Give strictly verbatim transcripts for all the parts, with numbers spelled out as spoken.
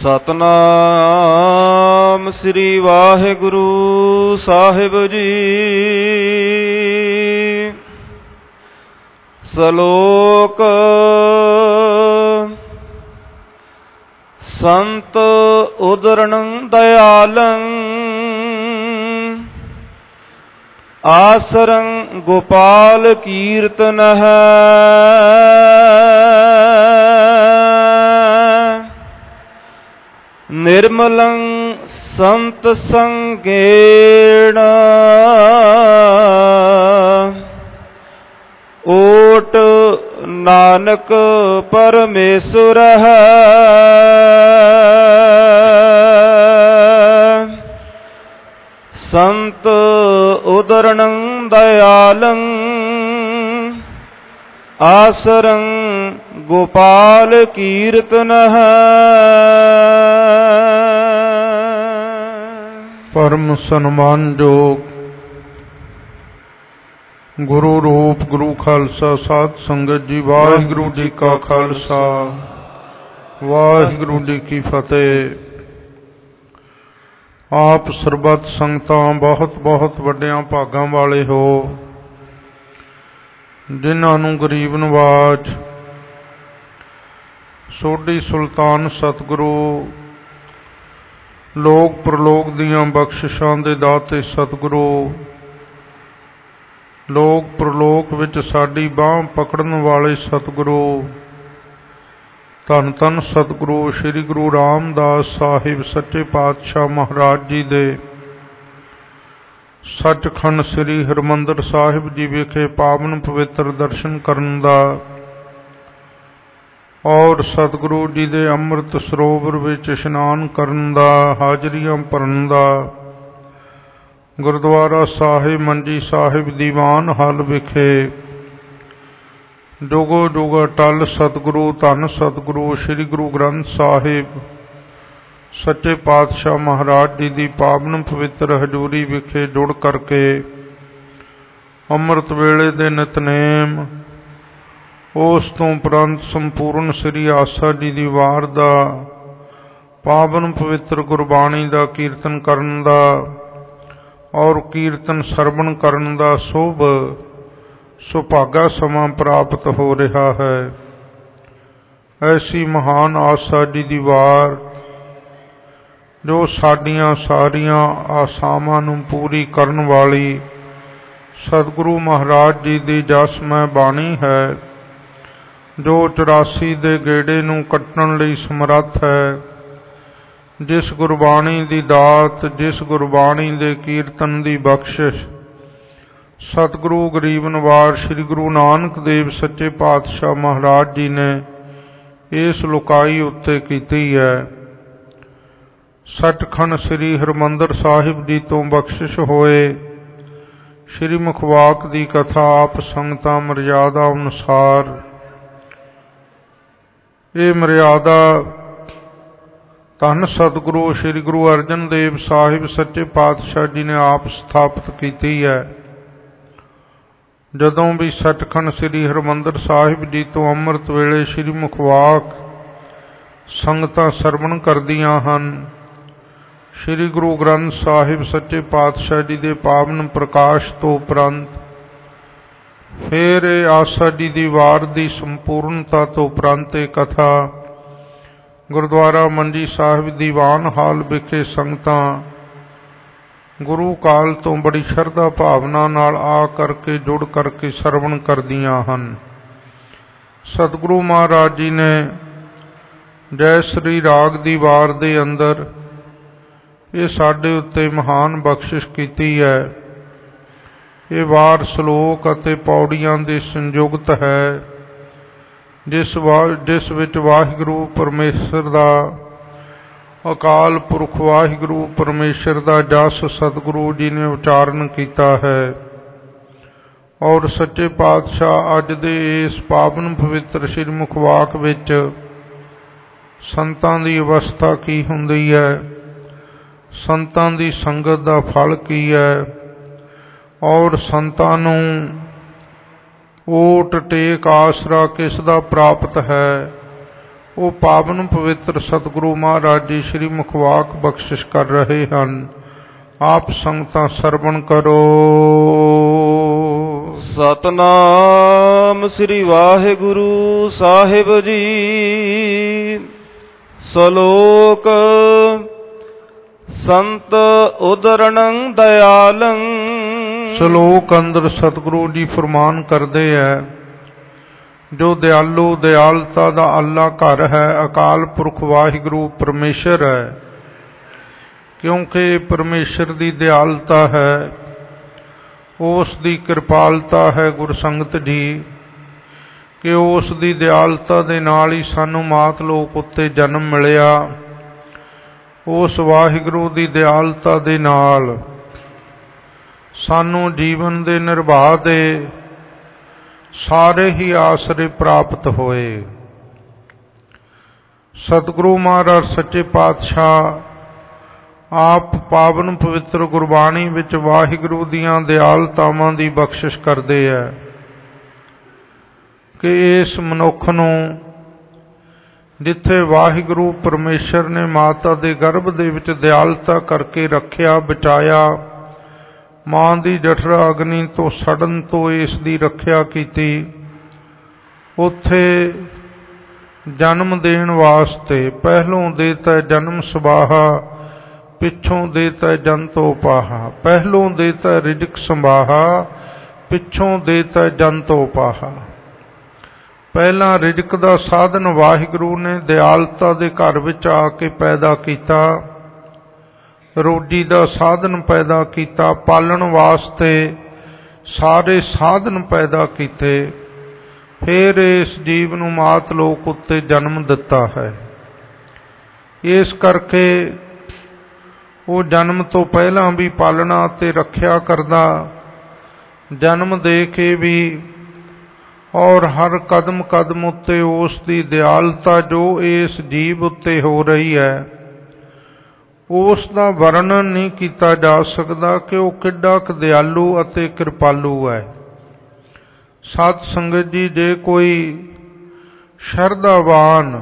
ਸਤਨਾਮ ਸ੍ਰੀ ਵਾਹਿਗੁਰੂ ਸਾਹਿਬ ਜੀ। ਸ਼ਲੋਕ। ਸੰਤ ਉਦਰਣੰ ਦਇਆਲੰ ਆਸਰੰ ਗੋਪਾਲ ਕੀਰਤਨః। ਨਿਰਮਲੰ ਸੰਤ ਸੰਗੇਣ ਓਟ ਨਾਨਕ ਪਰਮੇਸ਼ਵਰః। ਸੰਤ ਉਦਰਣੰ ਦਇਆਲੰ ਆਸਰੰ ਗੋਪਾਲ ਕੀਰਤਨః। ਪਰਮ ਸਨਮਾਨਯੋਗ ਗੁਰੂ ਰੂਪ ਗੁਰੂ ਖਾਲਸਾ ਸਾਧ ਸੰਗਤ ਜੀ, ਵਾਹਿਗੁਰੂ ਜੀ ਕਾ ਖਾਲਸਾ ਵਾਹਿਗੁਰੂ ਜੀ ਕੀ ਫਤਿਹ। ਆਪ ਸਰਬੱਤ ਸੰਗਤਾਂ ਬਹੁਤ ਬਹੁਤ ਵੱਡਿਆਂ ਭਾਗਾਂ ਵਾਲੇ ਹੋ, ਜਿਨ੍ਹਾਂ ਨੂੰ ਗਰੀਬ ਨਵਾਜ ਸੋਢੀ ਸੁਲਤਾਨ ਸਤਿਗੁਰੂ ਲੋਕ ਪ੍ਰਲੋਕ ਦੀਆਂ ਬਖਸ਼ਿਸ਼ਾਂ ਦੇ ਦਾਤੇ ਸਤਿਗੁਰੂ ਲੋਕ ਪ੍ਰਲੋਕ ਵਿੱਚ ਸਾਡੀ ਬਾਂਹ ਪਕੜਨ ਵਾਲੇ ਸਤਿਗੁਰੂ ਧੰਨ ਧੰਨ ਸਤਿਗੁਰੂ ਸ੍ਰੀ ਗੁਰੂ ਰਾਮਦਾਸ ਸਾਹਿਬ ਸੱਚੇ ਪਾਤਸ਼ਾਹ ਮਹਾਰਾਜ ਜੀ ਦੇ ਸੱਚਖੰਡ ਸ੍ਰੀ ਹਰਿਮੰਦਰ ਸਾਹਿਬ ਜੀ ਵਿਖੇ ਪਾਵਨ ਪਵਿੱਤਰ ਦਰਸ਼ਨ ਕਰਨ ਦਾ ਔਰ ਸਤਿਗੁਰੂ ਜੀ ਦੇ ਅੰਮ੍ਰਿਤ ਸਰੋਵਰ ਵਿੱਚ ਇਸ਼ਨਾਨ ਕਰਨ ਦਾ, ਹਾਜ਼ਰੀਆਂ ਭਰਨ ਦਾ, ਗੁਰਦੁਆਰਾ ਸਾਹਿਬ ਮੰਜੀ ਸਾਹਿਬ ਦੀਵਾਨ ਹਾਲ ਵਿਖੇ ਜੁਗੋ ਜੁਗ ਅਟਲ ਸਤਿਗੁਰੂ ਧੰਨ ਸਤਿਗੁਰੂ ਸ੍ਰੀ ਗੁਰੂ ਗ੍ਰੰਥ ਸਾਹਿਬ ਸੱਚੇ ਪਾਤਸ਼ਾਹ ਮਹਾਰਾਜ ਜੀ ਦੀ ਪਾਵਨ ਪਵਿੱਤਰ ਹਜ਼ੂਰੀ ਵਿਖੇ ਜੁੜ ਕਰਕੇ ਅੰਮ੍ਰਿਤ ਵੇਲੇ ਦੇ ਨਿਤਨੇਮ, ਉਸ ਤੋਂ ਉਪਰੰਤ ਸੰਪੂਰਨ ਸ੍ਰੀ ਆਸਾ ਜੀ ਦੀ ਵਾਰ ਦਾ ਪਾਵਨ ਪਵਿੱਤਰ ਗੁਰਬਾਣੀ ਦਾ ਕੀਰਤਨ ਕਰਨ ਦਾ ਔਰ ਕੀਰਤਨ ਸਰਵਣ ਕਰਨ ਦਾ ਸ਼ੁਭ ਸੁਭਾਗਾ ਸਮਾਂ ਪ੍ਰਾਪਤ ਹੋ ਰਿਹਾ ਹੈ। ਐਸੀ ਮਹਾਨ ਆਸਾ ਜੀ ਦੀ ਵਾਰ ਜੋ ਸਾਡੀਆਂ ਸਾਰੀਆਂ ਆਸਾਵਾਂ ਨੂੰ ਪੂਰੀ ਕਰਨ ਵਾਲੀ ਸਤਿਗੁਰੂ ਮਹਾਰਾਜ ਜੀ ਦੀ ਜਸਮੈ ਬਾਣੀ ਹੈ, ਜੋ ਚੁਰਾਸੀ ਦੇ ਗੇੜੇ ਨੂੰ ਕੱਟਣ ਲਈ ਸਮਰੱਥ ਹੈ। ਜਿਸ ਗੁਰਬਾਣੀ ਦੀ ਦਾਤ, ਜਿਸ ਗੁਰਬਾਣੀ ਦੇ ਕੀਰਤਨ ਦੀ ਬਖਸ਼ਿਸ਼ ਸਤਿਗੁਰੂ ਗਰੀਬ ਨਵਾਜ ਸ੍ਰੀ ਗੁਰੂ ਨਾਨਕ ਦੇਵ ਸੱਚੇ ਪਾਤਸ਼ਾਹ ਮਹਾਰਾਜ ਜੀ ਨੇ ਇਸ ਲੋਕਾਈ ਉੱਤੇ ਕੀਤੀ ਹੈ। ਸੱਚਖੰਡ ਸ੍ਰੀ ਹਰਿਮੰਦਰ ਸਾਹਿਬ ਜੀ ਤੋਂ ਬਖਸ਼ਿਸ਼ ਹੋਏ ਸ੍ਰੀ ਮੁਖਵਾਕ ਦੀ ਕਥਾ ਆਪ ਸੰਗਤਾਂ ਮਰਿਆਦਾ ਅਨੁਸਾਰ, ਇਹ ਮਰਿਆਦਾ ਧੰਨ ਸਤਿਗੁਰੂ ਸ੍ਰੀ ਗੁਰੂ ਅਰਜਨ ਦੇਵ ਸਾਹਿਬ ਸੱਚੇ ਪਾਤਸ਼ਾਹ ਜੀ ਨੇ ਆਪ ਸਥਾਪਿਤ ਕੀਤੀ ਹੈ। ਜਦੋਂ ਵੀ ਸੱਚਖੰਡ ਸ੍ਰੀ ਹਰਿਮੰਦਰ ਸਾਹਿਬ ਜੀ ਤੋਂ ਅੰਮ੍ਰਿਤ ਵੇਲੇ ਸ੍ਰੀ ਮੁਖਵਾਕ ਸੰਗਤਾਂ ਸਰਵਣ ਕਰਦੀਆਂ ਹਨ, ਸ੍ਰੀ ਗੁਰੂ ਗ੍ਰੰਥ ਸਾਹਿਬ ਸੱਚੇ ਪਾਤਸ਼ਾਹ ਜੀ ਦੇ ਪਾਵਨ ਪ੍ਰਕਾਸ਼ ਤੋਂ ਉਪਰੰਤ ਫਿਰ ਇਹ ਆਸਾ ਜੀ ਦੀ ਵਾਰ ਦੀ ਸੰਪੂਰਨਤਾ ਤੋਂ ਉਪਰੰਤ ਇਹ ਕਥਾ ਗੁਰਦੁਆਰਾ ਮੰਜੀ ਸਾਹਿਬ ਦੀਵਾਨ ਹਾਲ ਵਿਖੇ ਸੰਗਤਾਂ ਗੁਰੂ ਕਾਲ ਤੋਂ ਬੜੀ ਸ਼ਰਧਾ ਭਾਵਨਾ ਨਾਲ ਆ ਕਰਕੇ ਜੁੜ ਕਰਕੇ ਸਰਵਣ ਕਰਦੀਆਂ ਹਨ। ਸਤਿਗੁਰੂ ਮਹਾਰਾਜ ਜੀ ਨੇ ਜੈ ਸ੍ਰੀ ਰਾਗ ਦੀ ਵਾਰ ਦੇ ਅੰਦਰ ਇਹ ਸਾਡੇ ਉੱਤੇ ਮਹਾਨ ਬਖਸ਼ਿਸ਼ ਕੀਤੀ ਹੈ। ਇਹ ਵਾਰ ਸ਼ਲੋਕ ਅਤੇ ਪੌੜੀਆਂ ਦੇ ਸੰਯੁਕਤ ਹੈ, ਜਿਸ ਜਿਸ ਵਿੱਚ ਵਾਹਿਗੁਰੂ ਪਰਮੇਸ਼ਰ ਦਾ, ਅਕਾਲ ਪੁਰਖ ਵਾਹਿਗੁਰੂ ਪਰਮੇਸ਼ਰ ਦਾ ਜਸ ਸਤਿਗੁਰੂ ਜੀ ਨੇ ਉਚਾਰਨ ਕੀਤਾ ਹੈ। ਔਰ ਸੱਚੇ ਪਾਤਸ਼ਾਹ ਅੱਜ ਦੇ ਇਸ ਪਾਵਨ ਪਵਿੱਤਰ ਸ੍ਰੀ ਮੁਖਵਾਕ ਵਿੱਚ ਸੰਤਾਂ ਦੀ ਅਵਸਥਾ ਕੀ ਹੁੰਦੀ ਹੈ, ਸੰਤਾਂ ਦੀ ਸੰਗਤ ਦਾ ਫਲ ਕੀ ਹੈ, ਔਰ ਸੰਤਾਂ ਨੂੰ ਓਟ ਟੇਕ ਆਸਰਾ ਕਿਸ ਦਾ ਪ੍ਰਾਪਤ ਹੈ, ਉਹ ਪਾਵਨ ਪਵਿੱਤਰ ਸਤਿਗੁਰੂ ਮਹਾਰਾਜ ਜੀ ਸ਼੍ਰੀ ਮੁਖਵਾਕ ਬਖਸ਼ਿਸ਼ ਕਰ ਰਹੇ ਹਨ। ਆਪ ਸੰਗਤਾਂ ਸਰਵਣ ਕਰੋ। ਸਤਨਾਮ ਸ੍ਰੀ ਵਾਹਿਗੁਰੂ ਸਾਹਿਬ ਜੀ। ਸ਼ਲੋਕ ਸੰਤ ਉਦਰਣੰ ਦਇਆਲੰ। ਸ਼ਲੋਕ ਅੰਦਰ ਸਤਿਗੁਰੂ ਜੀ ਫਰਮਾਨ ਕਰਦੇ ਹੈ, ਜੋ ਦਿਆਲੂ ਦਿਆਲਤਾ ਦਾ ਅੱਲਾ ਘਰ ਹੈ, ਅਕਾਲ ਪੁਰਖ ਵਾਹਿਗੁਰੂ ਪਰਮੇਸ਼ਰ ਹੈ। ਕਿਉਂਕਿ ਪਰਮੇਸ਼ਰ ਦੀ ਦਿਆਲਤਾ ਹੈ, ਉਸ ਦੀ ਕਿਰਪਾਲਤਾ ਹੈ ਗੁਰਸੰਗਤ ਜੀ, ਕਿ ਉਸ ਦੀ ਦਿਆਲਤਾ ਦੇ ਨਾਲ ਹੀ ਸਾਨੂੰ ਮਾਤ ਲੋਕ ਉੱਤੇ ਜਨਮ ਮਿਲਿਆ। ਉਸ ਵਾਹਿਗੁਰੂ ਦੀ ਦਿਆਲਤਾ ਦੇ ਨਾਲ ਸਾਨੂੰ ਜੀਵਨ ਦੇ ਨਿਰਵਾਹ ਦੇ ਸਾਰੇ ਹੀ ਆਸਰੇ ਪ੍ਰਾਪਤ ਹੋਏ। ਸਤਿਗੁਰੂ ਮਹਾਰਾਜ ਸੱਚੇ ਪਾਤਸ਼ਾਹ ਆਪ ਪਾਵਨ ਪਵਿੱਤਰ ਗੁਰਬਾਣੀ ਵਿੱਚ ਵਾਹਿਗੁਰੂ ਦੀਆਂ ਦਿਆਲਤਾਵਾਂ ਦੀ ਬਖਸ਼ਿਸ਼ ਕਰਦੇ ਹੈ ਕਿ ਇਸ ਮਨੁੱਖ ਨੂੰ, ਜਿੱਥੇ ਵਾਹਿਗੁਰੂ ਪਰਮੇਸ਼ਰ ਨੇ ਮਾਤਾ ਦੇ ਗਰਭ ਦੇ ਵਿੱਚ ਦਿਆਲਤਾ ਕਰਕੇ ਰੱਖਿਆ, ਬਚਾਇਆ, ਮਾਂ ਦੀ ਜਠਰਾ ਅਗਨੀ ਤੋਂ ਸੜਨ ਤੋਂ ਇਸ ਦੀ ਰੱਖਿਆ ਕੀਤੀ, ਉੱਥੇ ਜਨਮ ਦੇਣ ਵਾਸਤੇ ਪਹਿਲੋਂ ਦੇਤਾ ਜਨਮ ਸੁਬਾਹਾ, ਪਿੱਛੋਂ ਦੇਤਾ ਜੰਤੋ ਪਾਹਾ। ਪਹਿਲੋਂ ਦੇਤਾ ਰਿਜਕ ਸੰਭਾਹਾ, ਪਿੱਛੋਂ ਦੇਤਾ ਜੰਤੋ ਪਾਹਾ। ਪਹਿਲਾਂ ਰਿਜਕ ਦਾ ਸਾਧਨ ਵਾਹਿਗੁਰੂ ਨੇ ਦਿਆਲਤਾ ਦੇ ਘਰ ਵਿੱਚ ਆ ਕੇ ਪੈਦਾ ਕੀਤਾ, ਰੋਜੀ ਦਾ ਸਾਧਨ ਪੈਦਾ ਕੀਤਾ, ਪਾਲਣ ਵਾਸਤੇ ਸਾਰੇ ਸਾਧਨ ਪੈਦਾ ਕੀਤੇ, ਫਿਰ ਇਸ ਜੀਵ ਨੂੰ ਮਾਤ ਲੋਕ ਉੱਤੇ ਜਨਮ ਦਿੱਤਾ ਹੈ। ਇਸ ਕਰਕੇ ਉਹ ਜਨਮ ਤੋਂ ਪਹਿਲਾਂ ਵੀ ਪਾਲਣਾ ਅਤੇ ਰੱਖਿਆ ਕਰਦਾ, ਜਨਮ ਦੇ ਕੇ ਵੀ, ਔਰ ਹਰ ਕਦਮ ਕਦਮ ਉੱਤੇ ਉਸ ਦੀ ਦਿਆਲਤਾ ਜੋ ਇਸ ਜੀਵ ਉੱਤੇ ਹੋ ਰਹੀ ਹੈ, ਉਸ ਦਾ ਵਰਣਨ ਨਹੀਂ ਕੀਤਾ ਜਾ ਸਕਦਾ ਕਿ ਉਹ ਕਿੱਡਾ ਕੁ ਦਿਆਲੂ ਅਤੇ ਕਿਰਪਾਲੂ ਹੈ। ਸਤ ਸੰਗਤ ਜੀ, ਜੇ ਕੋਈ ਸ਼ਰਧਾਵਾਨ,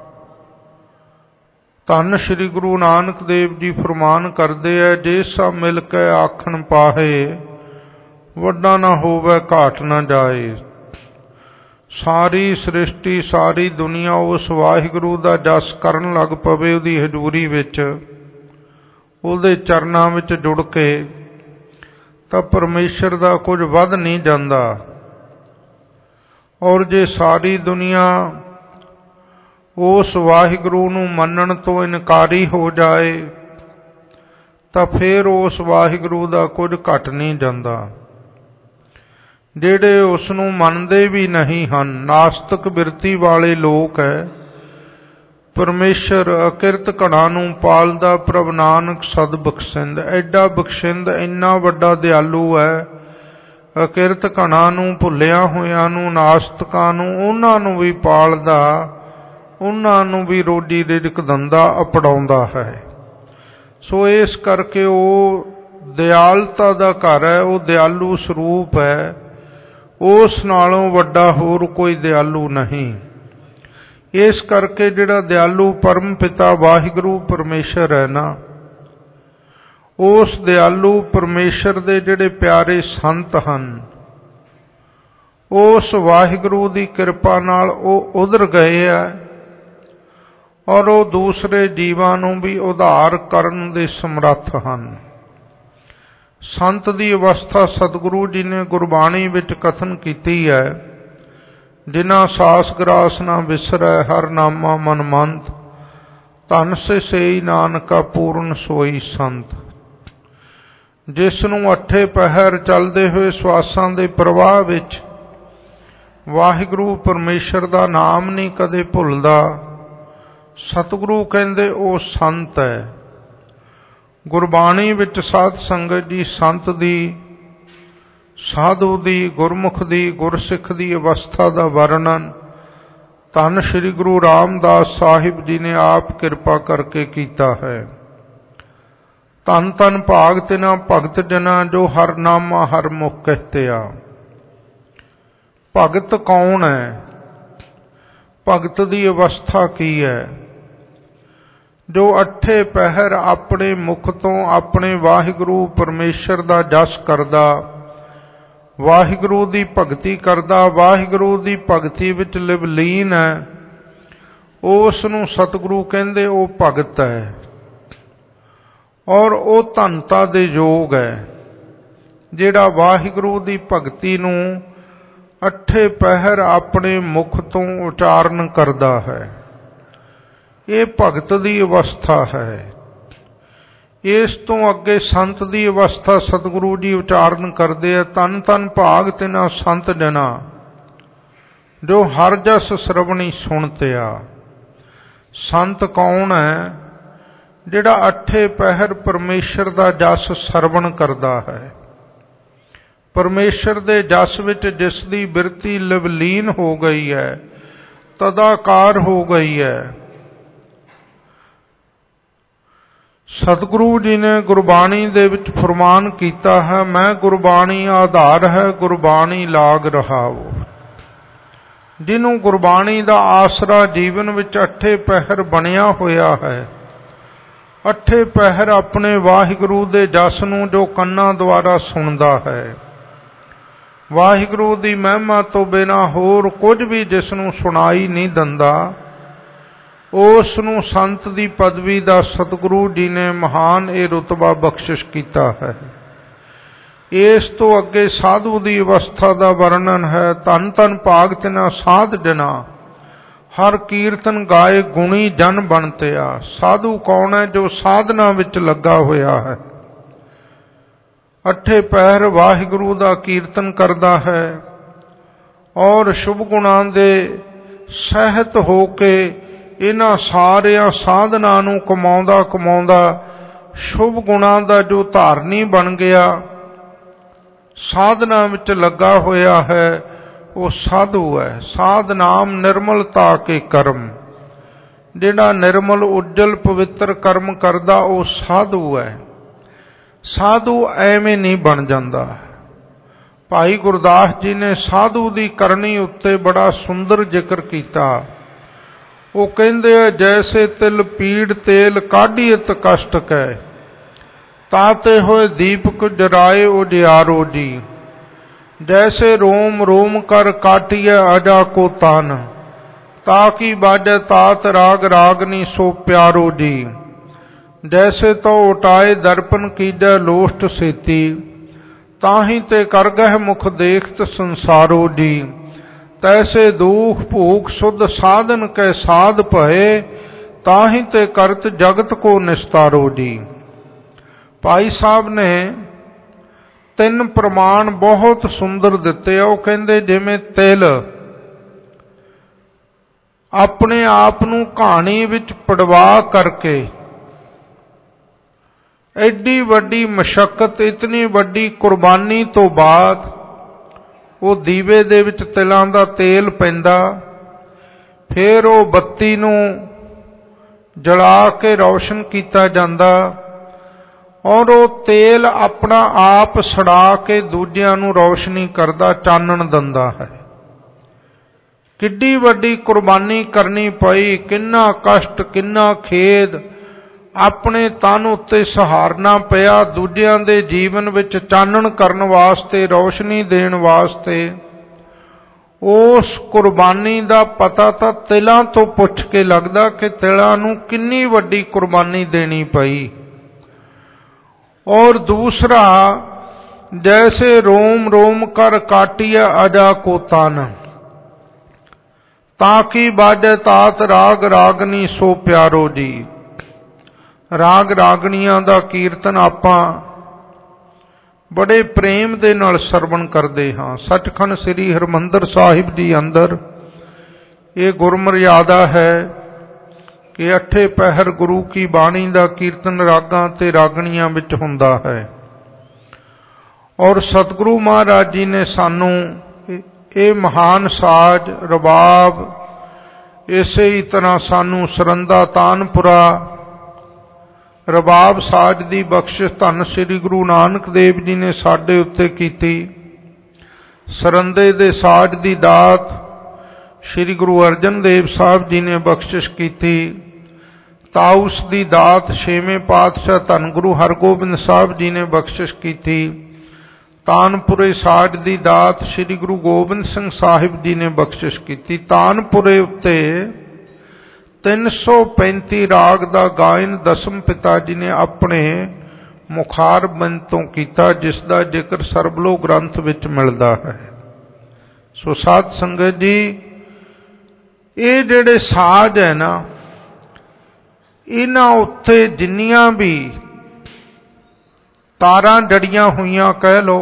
ਧੰਨ ਸ਼੍ਰੀ ਗੁਰੂ ਨਾਨਕ ਦੇਵ ਜੀ ਫਰਮਾਨ ਕਰਦੇ ਹੈ, ਜੇ ਸਭ ਮਿਲ ਕੇ ਆਖਣ ਪਾਹੇ, ਵੱਡਾ ਨਾ ਹੋਵੇ ਘਾਟ ਨਾ ਜਾਏ। ਸਾਰੀ ਸ੍ਰਿਸ਼ਟੀ, ਸਾਰੀ ਦੁਨੀਆ ਉਸ ਵਾਹਿਗੁਰੂ ਦਾ ਜਸ ਕਰਨ ਲੱਗ ਪਵੇ ਉਹਦੀ ਹਜ਼ੂਰੀ ਵਿੱਚ, ਉਹਦੇ ਚਰਨਾਂ ਵਿੱਚ ਜੁੜ ਕੇ, ਤਾਂ ਪਰਮੇਸ਼ਰ ਦਾ ਕੁਝ ਵੱਧ ਨਹੀਂ ਜਾਂਦਾ। ਔਰ ਜੇ ਸਾਰੀ ਦੁਨੀਆ ਉਸ ਵਾਹਿਗੁਰੂ ਨੂੰ ਮੰਨਣ ਤੋਂ ਇਨਕਾਰੀ ਹੋ ਜਾਏ, ਤਾਂ ਫਿਰ ਉਸ ਵਾਹਿਗੁਰੂ ਦਾ ਕੁਝ ਘਟ ਨਹੀਂ ਜਾਂਦਾ। ਜਿਹੜੇ ਉਸ ਨੂੰ ਮੰਨਦੇ ਵੀ ਨਹੀਂ ਹਨ, ਨਾਸਤਕ ਬਿਰਤੀ ਵਾਲੇ ਲੋਕ ਹੈ, ਪਰਮੇਸ਼ਰ ਅਕਿਰਤ ਘਣਾ ਨੂੰ ਪਾਲਦਾ ਪ੍ਰਭ ਨਾਨਕ ਸਦ ਬਖਸ਼ਿੰਦ। ਐਡਾ ਬਖਸ਼ਿੰਦ, ਇੰਨਾ ਵੱਡਾ ਦਿਆਲੂ ਹੈ, ਅਕਿਰਤ ਘਣਾ ਨੂੰ, ਭੁੱਲਿਆ ਹੋਇਆਂ ਨੂੰ, ਨਾਸਤਕਾਂ ਨੂੰ, ਉਹਨਾਂ ਨੂੰ ਵੀ ਪਾਲਦਾ, ਉਹਨਾਂ ਨੂੰ ਵੀ ਰੋਜੀ ਰਿਜ਼ਕ ਦਿੰਦਾ, ਅਪੜਾਉਂਦਾ ਹੈ। ਸੋ ਇਸ ਕਰਕੇ ਉਹ ਦਿਆਲਤਾ ਦਾ ਘਰ ਹੈ, ਉਹ ਦਿਆਲੂ ਸਰੂਪ ਹੈ, ਉਸ ਨਾਲੋਂ ਵੱਡਾ ਹੋਰ ਕੋਈ ਦਿਆਲੂ ਨਹੀਂ। ਇਸ ਕਰਕੇ ਜਿਹੜਾ ਦਿਆਲੂ ਪਰਮ ਪਿਤਾ ਵਾਹਿਗੁਰੂ ਪਰਮੇਸ਼ਰ ਹੈ ਨਾ, ਉਸ ਦਿਆਲੂ ਪਰਮੇਸ਼ਰ ਦੇ ਜਿਹੜੇ ਪਿਆਰੇ ਸੰਤ ਹਨ, ਉਸ ਵਾਹਿਗੁਰੂ ਦੀ ਕਿਰਪਾ ਨਾਲ ਉਹ ਉਧਰ ਗਏ ਆ, ਔਰ ਉਹ ਦੂਸਰੇ ਜੀਵਾਂ ਨੂੰ ਵੀ ਉਧਾਰ ਕਰਨ ਦੇ ਸਮਰੱਥ ਹਨ। ਸੰਤ ਦੀ ਅਵਸਥਾ ਸਤਿਗੁਰੂ ਜੀ ਨੇ ਗੁਰਬਾਣੀ ਵਿੱਚ ਕਥਨ ਕੀਤੀ ਹੈ, ਜਿਨ੍ਹਾਂ ਸਾਸ ਗਰਾਸ ਨਾ ਵਿਸਰੈ, ਹਰ ਨਾਮਾ ਮਨ ਮੰਤ, ਧਨ ਸੇ ਸੇਈ ਨਾਨਕਾ ਪੂਰਨ ਸੋਈ ਸੰਤ। ਜਿਸ ਨੂੰ ਅੱਠੇ ਪਹਿਰ ਚੱਲਦੇ ਹੋਏ ਸਵਾਸਾਂ ਦੇ ਪ੍ਰਵਾਹ ਵਿੱਚ ਵਾਹਿਗੁਰੂ ਪਰਮੇਸ਼ਰ ਦਾ ਨਾਮ ਨਹੀਂ ਕਦੇ ਭੁੱਲਦਾ, ਸਤਿਗੁਰੂ ਕਹਿੰਦੇ ਉਹ ਸੰਤ ਹੈ। ਗੁਰਬਾਣੀ ਵਿੱਚ ਸਾਧ ਸੰਗਤ ਜੀ ਸੰਤ ਦੀ, ਸਾਧੂ ਦੀ, ਗੁਰਮੁਖ ਦੀ, ਗੁਰਸਿੱਖ ਦੀ ਅਵਸਥਾ ਦਾ ਵਰਣਨ ਧੰਨ ਸ਼੍ਰੀ ਗੁਰੂ ਰਾਮਦਾਸ ਸਾਹਿਬ ਜੀ ਨੇ ਆਪ ਕਿਰਪਾ ਕਰਕੇ ਕੀਤਾ ਹੈ। ਧੰਨ ਧੰਨ ਭਾਗ ਤਿਨਾ ਭਗਤ ਜਨਾ, ਜੋ ਹਰ ਨਾਮਾ ਹਰ ਮੁਖ ਕਹਤੇ ਆ। ਭਗਤ ਕੌਣ ਹੈ? ਭਗਤ ਦੀ ਅਵਸਥਾ ਕੀ ਹੈ? ਜੋ ਅੱਠੇ ਪਹਿਰ ਆਪਣੇ ਮੁਖ ਤੋਂ ਆਪਣੇ ਵਾਹਿਗੁਰੂ ਪਰਮੇਸ਼ਰ ਦਾ ਜਸ ਕਰਦਾ, ਵਾਹਿਗੁਰੂ ਦੀ ਭਗਤੀ ਕਰਦਾ, ਵਾਹਿਗੁਰੂ ਦੀ ਭਗਤੀ ਵਿੱਚ ਲਿਵਲੀਨ ਹੈ, ਉਸ ਨੂੰ ਸਤਿਗੁਰੂ ਕਹਿੰਦੇ ਉਹ ਭਗਤ ਹੈ। ਔਰ ਉਹ ਧੰਨਤਾ ਦੇ ਯੋਗ ਹੈ ਜਿਹੜਾ ਵਾਹਿਗੁਰੂ ਦੀ ਭਗਤੀ ਨੂੰ ਅੱਠੇ ਪਹਿਰ ਆਪਣੇ ਮੁਖ ਤੋਂ ਉਚਾਰਨ ਕਰਦਾ ਹੈ। ਇਹ ਭਗਤ ਦੀ ਅਵਸਥਾ ਹੈ। ਇਸ ਤੋਂ ਅੱਗੇ ਸੰਤ ਦੀ ਅਵਸਥਾ ਸਤਿਗੁਰੂ ਜੀ ਉਚਾਰਨ ਕਰਦੇ ਆ, ਤਨ ਤਨ ਭਾਗ ਤਿਨਾ ਸੰਤ ਜਨਾ ਜੋ ਹਰ ਜਸ ਸਰਵਣੀ ਸੁਣਤਿਆ। ਸੰਤ ਕੌਣ ਹੈ? ਜਿਹੜਾ ਅੱਠੇ ਪਹਿਰ ਪਰਮੇਸ਼ਰ ਦਾ ਜਸ ਸਰਵਣ ਕਰਦਾ ਹੈ, ਪਰਮੇਸ਼ਰ ਦੇ ਜਸ ਵਿੱਚ ਜਿਸ ਦੀ ਬਿਰਤੀ ਲਿਵਲੀਨ ਹੋ ਗਈ ਹੈ, ਤਦਾਕਾਰ ਹੋ ਗਈ ਹੈ। ਸਤਿਗੁਰੂ ਜੀ ਨੇ ਗੁਰਬਾਣੀ ਦੇ ਵਿੱਚ ਫਰਮਾਨ ਕੀਤਾ ਹੈ, ਮੈਂ ਗੁਰਬਾਣੀ ਆਧਾਰ ਹੈ, ਗੁਰਬਾਣੀ ਲਾਗ ਰਹਾਓ। ਜਿਹਨੂੰ ਗੁਰਬਾਣੀ ਦਾ ਆਸਰਾ ਜੀਵਨ ਵਿੱਚ ਅੱਠੇ ਪਹਿਰ ਬਣਿਆ ਹੋਇਆ ਹੈ, ਅੱਠੇ ਪਹਿਰ ਆਪਣੇ ਵਾਹਿਗੁਰੂ ਦੇ ਜਸ ਨੂੰ ਜੋ ਕੰਨਾਂ ਦੁਆਰਾ ਸੁਣਦਾ ਹੈ, ਵਾਹਿਗੁਰੂ ਦੀ ਮਹਿਮਾ ਤੋਂ ਬਿਨਾਂ ਹੋਰ ਕੁਝ ਵੀ ਜਿਸ ਨੂੰ ਸੁਣਾਈ ਨਹੀਂ ਦਿੰਦਾ, ਉਸ ਨੂੰ ਸੰਤ ਦੀ ਪਦਵੀ ਦਾ ਸਤਿਗੁਰੂ ਜੀ ਨੇ ਮਹਾਨ ਇਹ ਰੁਤਬਾ ਬਖਸ਼ਿਸ਼ ਕੀਤਾ ਹੈ। ਇਸ ਤੋਂ ਅੱਗੇ ਸਾਧੂ ਦੀ ਅਵਸਥਾ ਦਾ ਵਰਣਨ ਹੈ। ਧੰਨ ਧੰਨ ਭਾਗ ਤਿਨਾ ਸਾਧ ਜਨਾ ਹਰ ਕੀਰਤਨ ਗਾਏ ਗੁਣੀ ਜਨ ਬਣਤਿਆ। ਸਾਧੂ ਕੌਣ ਹੈ? ਜੋ ਸਾਧਨਾ ਵਿੱਚ ਲੱਗਾ ਹੋਇਆ ਹੈ, ਅੱਠੇ ਪਹਿਰ ਵਾਹਿਗੁਰੂ ਦਾ ਕੀਰਤਨ ਕਰਦਾ ਹੈ ਔਰ ਸ਼ੁਭ ਗੁਣਾਂ ਦੇ ਸਹਿਤ ਹੋ ਕੇ ਇਹਨਾਂ ਸਾਰਿਆਂ ਸਾਧਨਾ ਨੂੰ ਕਮਾਉਂਦਾ ਕਮਾਉਂਦਾ ਸ਼ੁਭ ਗੁਣਾਂ ਦਾ ਜੋ ਧਾਰਨੀ ਬਣ ਗਿਆ, ਸਾਧਨਾ ਵਿੱਚ ਲੱਗਾ ਹੋਇਆ ਹੈ, ਉਹ ਸਾਧੂ ਹੈ। ਸਾਧ ਨਾਮ ਨਿਰਮਲਤਾ ਕੇ ਕਰਮ, ਜਿਹੜਾ ਨਿਰਮਲ ਉਜਲ ਪਵਿੱਤਰ ਕਰਮ ਕਰਦਾ ਉਹ ਸਾਧੂ ਹੈ। ਸਾਧੂ ਐਵੇਂ ਨਹੀਂ ਬਣ ਜਾਂਦਾ। ਭਾਈ ਗੁਰਦਾਸ ਜੀ ਨੇ ਸਾਧੂ ਦੀ ਕਰਨੀ ਉੱਤੇ ਬੜਾ ਸੁੰਦਰ ਜ਼ਿਕਰ ਕੀਤਾ। ਉਹ ਕਹਿੰਦੇ ਆ, ਜੈਸੇ ਤਿਲ ਪੀੜ ਤੇਲ ਕਾਢੀਅਤ ਕਸ਼ਟ ਕੈ, ਤਾਤੇ ਹੋਏ ਦੀਪਕ ਜਰਾਏ ਉਜਿਆਰੋ ਜੀ। जैसे रोम रोम कर काटिय अजा को तान, ताकि बाजे तात राग रागनी सो प्यारो जी। जैसे तो उटाए दर्पण कीजै लोष्ट सेती, ताही ते कर गह मुख देखत संसारो जी। तैसे दुख भूख शुद्ध साधन कै साध भये, ताही ते करत जगत को निस्तारो जी। भाई साहब ने ਤਿੰਨ ਪ੍ਰਮਾਣ ਬਹੁਤ ਸੁੰਦਰ ਦਿੱਤੇ ਆ। ਉਹ ਕਹਿੰਦੇ ਜਿਵੇਂ ਤਿਲ ਆਪਣੇ ਆਪ ਨੂੰ ਕਹਾਣੀ ਵਿੱਚ ਪੜਵਾ ਕਰਕੇ ਐਡੀ ਵੱਡੀ ਮਸ਼ੱਕਤ, ਇਤਨੀ ਵੱਡੀ ਕੁਰਬਾਨੀ ਤੋਂ ਬਾਅਦ ਉਹ ਦੀਵੇ ਦੇ ਵਿੱਚ ਤਿਲਾਂ ਦਾ ਤੇਲ ਪੈਂਦਾ, ਫਿਰ ਉਹ ਬੱਤੀ ਨੂੰ ਜਲਾ ਕੇ ਰੌਸ਼ਨ ਕੀਤਾ ਜਾਂਦਾ ਔਰ ਉਹ ਤੇਲ ਆਪਣਾ ਆਪ ਸੜਾ ਕੇ ਦੂਜਿਆਂ ਨੂੰ ਰੌਸ਼ਨੀ ਕਰਦਾ, ਚਾਨਣ ਦਿੰਦਾ ਹੈ। ਕਿੱਡੀ ਵੱਡੀ ਕੁਰਬਾਨੀ ਕਰਨੀ ਪਈ, ਕਿੰਨਾ ਕਸ਼ਟ, ਕਿੰਨਾ ਖੇਦ ਆਪਣੇ ਤਨ ਉੱਤੇ ਸਹਾਰਨਾ ਪਿਆ ਦੂਜਿਆਂ ਦੇ ਜੀਵਨ ਵਿੱਚ ਚਾਨਣ ਕਰਨ ਵਾਸਤੇ, ਰੌਸ਼ਨੀ ਦੇਣ ਵਾਸਤੇ। ਉਸ ਕੁਰਬਾਨੀ ਦਾ ਪਤਾ ਤਾਂ ਤਿਲਾਂ ਤੋਂ ਪੁੱਛ ਕੇ ਲੱਗਦਾ ਕਿ ਤਿਲਾਂ ਨੂੰ ਕਿੰਨੀ ਵੱਡੀ ਕੁਰਬਾਨੀ ਦੇਣੀ ਪਈ। और दूसरा, जैसे रोम रोम कर काटिया अजा को तान, ताकि बाजे तात राग रागनी सो प्यारो जी। राग रागनियां दा कीर्तन आपां बड़े प्रेम दे नाल सरवण करदे हां। सचखंड श्री हरमंदर साहिब जी अंदर ये गुरमर्यादा है कि अठे पहर गुरु की बाणी का कीर्तन रागां ते रागणियां विच हुंदा है। और सतगुरु महाराज जी ने सानू ये महान साज रबाब, इसे ही तरह सानू सरंदा तानपुरा रबाब साज की बख्शिश धन श्री गुरु नानक देव जी ने साडे उत्ते कीती। सरंदे दे साज की दात श्री गुरु अर्जन देव साहब जी ने बख्शिश की थी। ताउस दी दात छेवें पातशाह धन गुरु हरगोबिंद साहब जी ने बख्शिश की थी। तानपुरे साज दी दात श्री गुरु गोबिंद सिंह साहिब जी ने बख्शिश की थी। तानपुरे उत्ते तीन सौ पैंती राग दा गायन दसम पिता जी ने अपने मुखार बंद तो कीता, जिसका जिक्र सरबलो ग्रंथ विच मिलदा है। सो साध संगत जी, ये जिहड़े साज है ना, इन्हां उत्ते जिन्नियां भी तारां जड़ियां हुईयां कह लो,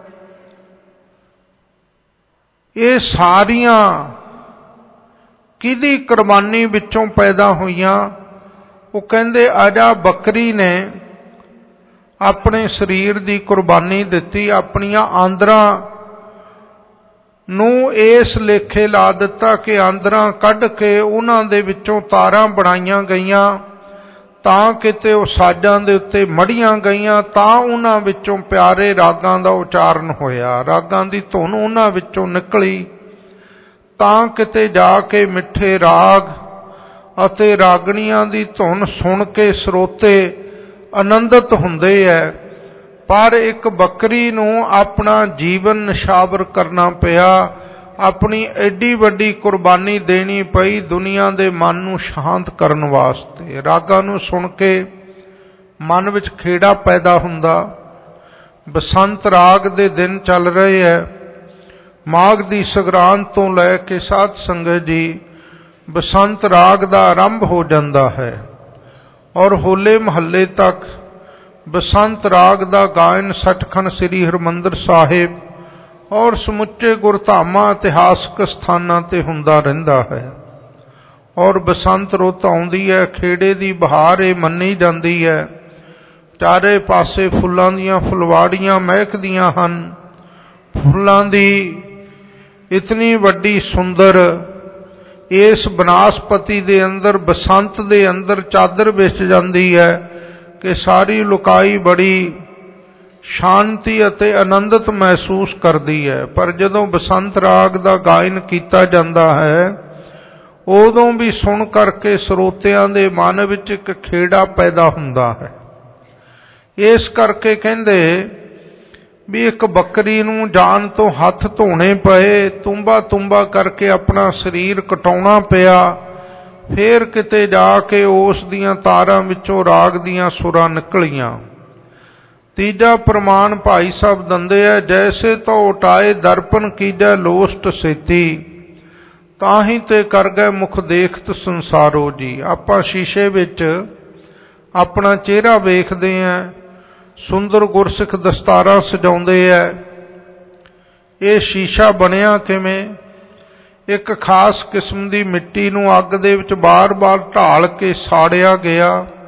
ये सारियां किहदी कुर्बानी विचों पैदा हुईयां? वो कहंदे आजा बकरी ने अपने शरीर की कुर्बानी दिती, अपनियां आंदरां नूं इस लेखे ला दिता कि आंदरां कढ के उन्हां दे विचों तारां बनाईयां गईयां, तां किते उह साजां दे उत्ते मढ़ियां गईयां, तां उन्हां विचों प्यारे रागां दा उचारण होया, रागां दी धुन उन्हां विचों निकली, तां किते जाके मिठे राग अते रागणियां दी धुन सुन के सरोते आनंदित हुंदे है। पर एक बकरी नूं अपना जीवन निछावर करना पिया, अपनी एडी वड्डी कुर्बानी देनी पई दुनिया दे मन नूं शांत करन वास्ते। रागां नूं सुन के मन विच खेड़ा पैदा हुंदा। बसंत राग दे दिन चल रहे है, माघ दी संगरांद तो लैके साध संगत जी बसंत राग दा आरंभ हो जाता है और होले महल्ले तक बसंत राग दा गायन सचखंड श्री हरमंदर साहिब और समुचे गुरधामां इतिहासक स्थानां ते हुंदा रहिंदा है। और बसंत रुत आउंदी है, खेड़े दी बहार ये मन्नी जांदी है। चारे पासे फुल्लां दीयां फुलवाड़ियां महकदियां हन। फुल्लां दी इतनी वड्डी सुंदर इस बनास्पति दे अंदर बसंत दे अंदर चादर विछ जांदी है कि सारी लुकाई बड़ी शांति अते आनंदित महसूस करती है। पर जदों बसंत राग दा गायन कीता जांदा है, उदों भी सुन करके सरोतियां दे मन विच एक खेड़ा पैदा हुंदा है। इस करके कहंदे भी एक बकरी नूं जान तो हथ धोने पए, तुम्बा तुम्बा करके अपना शरीर कटाउणा पिया, फिर किते जाके उस दियां तारां विचों राग दियां सुरां निकलियां। तीजा प्रमाण भाई साहब दंदे है, जैसे तो उटाए दर्पण कीजै लोस्ट सेती, ताही ते कर गए मुख देखत संसारो जी। आपां शीशे विच अपना चेहरा वेखदे हैं, सुंदर गुरसिख दस्तारा सजाउंदे है। ये शीशा बनिया किवें? एक खास किस्म की मिट्टी नूं अग दे विच बार बार ढाल के साड़िया गया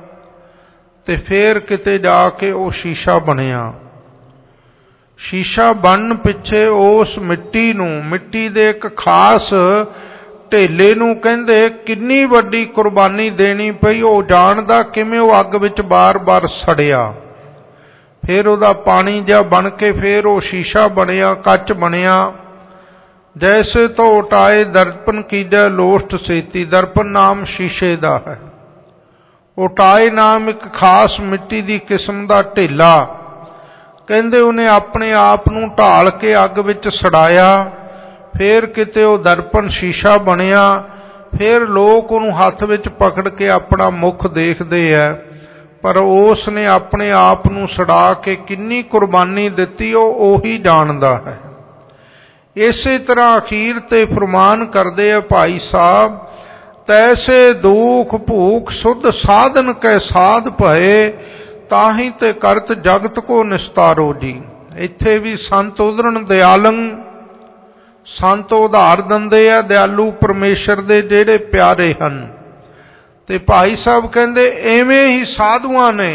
ते फिर किते जाके वो शीशा बनिया। शीशा बनन पिछे उस मिट्टी नूं, मिट्टी दे एक खास ढेले नूं कहंदे किन्नी वड्डी कुर्बानी देनी पई। वो जानदा किवें वो अग विच बार बार सड़िया, फिर उहदा पानी जिहा बन के फिर वो शीशा बनिया, कच बनिया। जैसे तो उटाए दर्पण कीजै लोस्ट सेती, दर्पण नाम शीशे दा है। उटाए नाम एक खास मिट्टी दी किस्म दा ढेला, कहंदे उन्हें अपने आप नूं ढाल के अग विच सड़ाया, फिर किते वो दर्पण शीशा बनिया, फिर लोग उन्हूं हथ विच पकड़ के अपना मुख देखदे है। पर उसने अपने आप नूं सड़ा के किन्नी कुर्बानी दिती वो ओही जानदा है। इसे तरह अखीर ते फरमान करदे है भाई साहब, तैसे दुख भूख सुध साधन कै साध भये, ताही ते करत जगत को निस्तारो जी। इत्थे भी संत उदरण दयालंग, संत उधार दंदे है दयालु परमेश्वर दे जेड़े प्यारे हन। ते भाई साहब कहंदे एवें ही साधुआं ने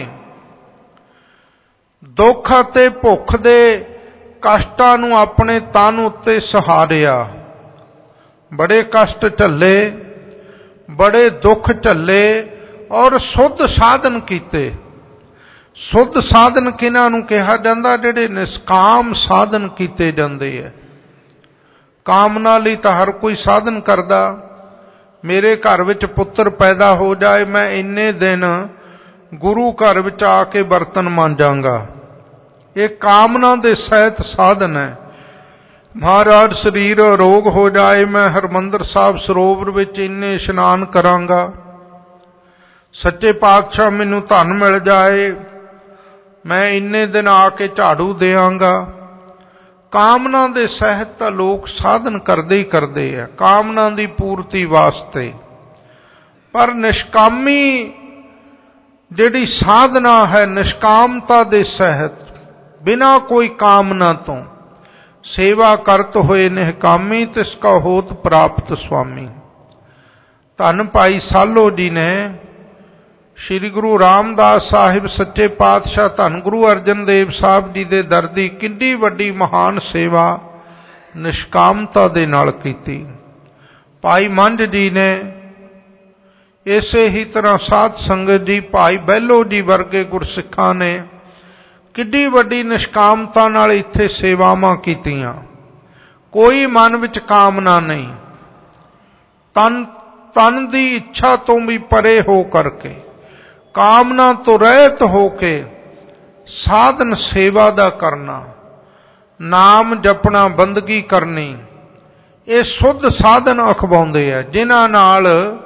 दुख अते भुख दे कष्टां नूं अपने तन उत्ते सहारिया, बड़े कष्ट झल्ले, बड़े दुख झल्ले और शुद्ध साधन कीते। शुद्ध साधन किन्हां नूं कहा जांदा? जिहड़े निष्काम साधन कीते जांदे है। ਕਾਮਨਾ ਲਈ ਤਾਂ ਹਰ ਕੋਈ ਸਾਧਨ ਕਰਦਾ। ਮੇਰੇ ਘਰ ਵਿੱਚ ਪੁੱਤਰ ਪੈਦਾ ਹੋ ਜਾਏ, ਮੈਂ ਇੰਨੇ ਦਿਨ ਗੁਰੂ ਘਰ ਵਿੱਚ ਆ ਕੇ ਬਰਤਨ ਮਾਂਜਾਂਗਾ। ਇਹ ਕਾਮਨਾ ਦੇ ਸਹਿਤ ਸਾਧਨ ਹੈ। ਮਹਾਰਾਜ ਸਰੀਰ ਅਰੋਗ ਹੋ ਜਾਏ, ਮੈਂ ਹਰਿਮੰਦਰ ਸਾਹਿਬ ਸਰੋਵਰ ਵਿੱਚ ਇੰਨੇ ਇਸ਼ਨਾਨ ਕਰਾਂਗਾ। ਸੱਚੇ ਪਾਤਸ਼ਾਹ ਮੈਨੂੰ ਧਨ ਮਿਲ ਜਾਏ, ਮੈਂ ਇੰਨੇ ਦਿਨ ਆ ਕੇ ਝਾੜੂ ਦਿਆਂਗਾ। ਕਾਮਨਾ ਦੇ ਸਹਿਤ ਤਾਂ ਲੋਕ ਸਾਧਨ ਕਰਦੇ ਹੀ ਕਰਦੇ ਆ, ਕਾਮਨਾ ਦੀ ਪੂਰਤੀ ਵਾਸਤੇ। ਪਰ ਨਿਸ਼ਕਾਮੀ ਜਿਹੜੀ ਸਾਧਨਾ ਹੈ, ਨਿਸ਼ਕਾਮਤਾ ਦੇ ਸਹਿਤ, ਬਿਨਾਂ ਕੋਈ ਕਾਮਨਾ ਤੋਂ ਸੇਵਾ ਕਰਤ ਹੋਏ ਨਿਹਕਾਮੀ, ਤਿਸ ਕਾ ਹੋਤ ਪ੍ਰਾਪਤ ਸੁਆਮੀ। ਧੰਨ ਭਾਈ ਸਾਲੋ ਜੀ ਨੇ ਸ਼੍ਰੀ ਗੁਰੂ ਰਾਮਦਾਸ ਸਾਹਿਬ ਸੱਚੇ ਪਾਤਸ਼ਾਹ ਧੰਨ ਗੁਰੂ ਅਰਜਨ ਦੇਵ ਸਾਹਿਬ ਜੀ ਦੇ ਦਰ ਦੀ ਕਿੰਨੀ ਵੱਡੀ ਮਹਾਨ ਸੇਵਾ ਨਿਸ਼ਕਾਮਤਾ ਦੇ ਨਾਲ ਕੀਤੀ। ਭਾਈ ਮੰਝ ਜੀ ਨੇ ਇਸੇ ਹੀ ਤਰ੍ਹਾਂ ਸਾਧ ਸੰਗਤ ਜੀ, ਭਾਈ ਬਹਿਲੋ ਜੀ ਵਰਗੇ ਗੁਰਸਿੱਖਾਂ ਨੇ ਕਿੰਨੀ ਵੱਡੀ ਨਿਸ਼ਕਾਮਤਾ ਨਾਲ ਇੱਥੇ ਸੇਵਾਵਾਂ ਕੀਤੀਆਂ। ਕੋਈ ਮਨ ਵਿੱਚ ਕਾਮਨਾ ਨਹੀਂ, ਤਨ ਤਨ ਦੀ ਇੱਛਾ ਤੋਂ ਵੀ ਪਰੇ ਹੋ ਕਰਕੇ, ਕਾਮਨਾ ਤੋਂ ਰਹਿਤ ਹੋ ਕੇ ਸਾਧਨ ਸੇਵਾ ਦਾ ਕਰਨਾ, ਨਾਮ ਜਪਣਾ, ਬੰਦਗੀ ਕਰਨੀ, ਇਹ ਸੁੱਧ ਸਾਧਨ ਅਖਵਾਉਂਦੇ ਆ, ਜਿਨ੍ਹਾਂ ਨਾਲ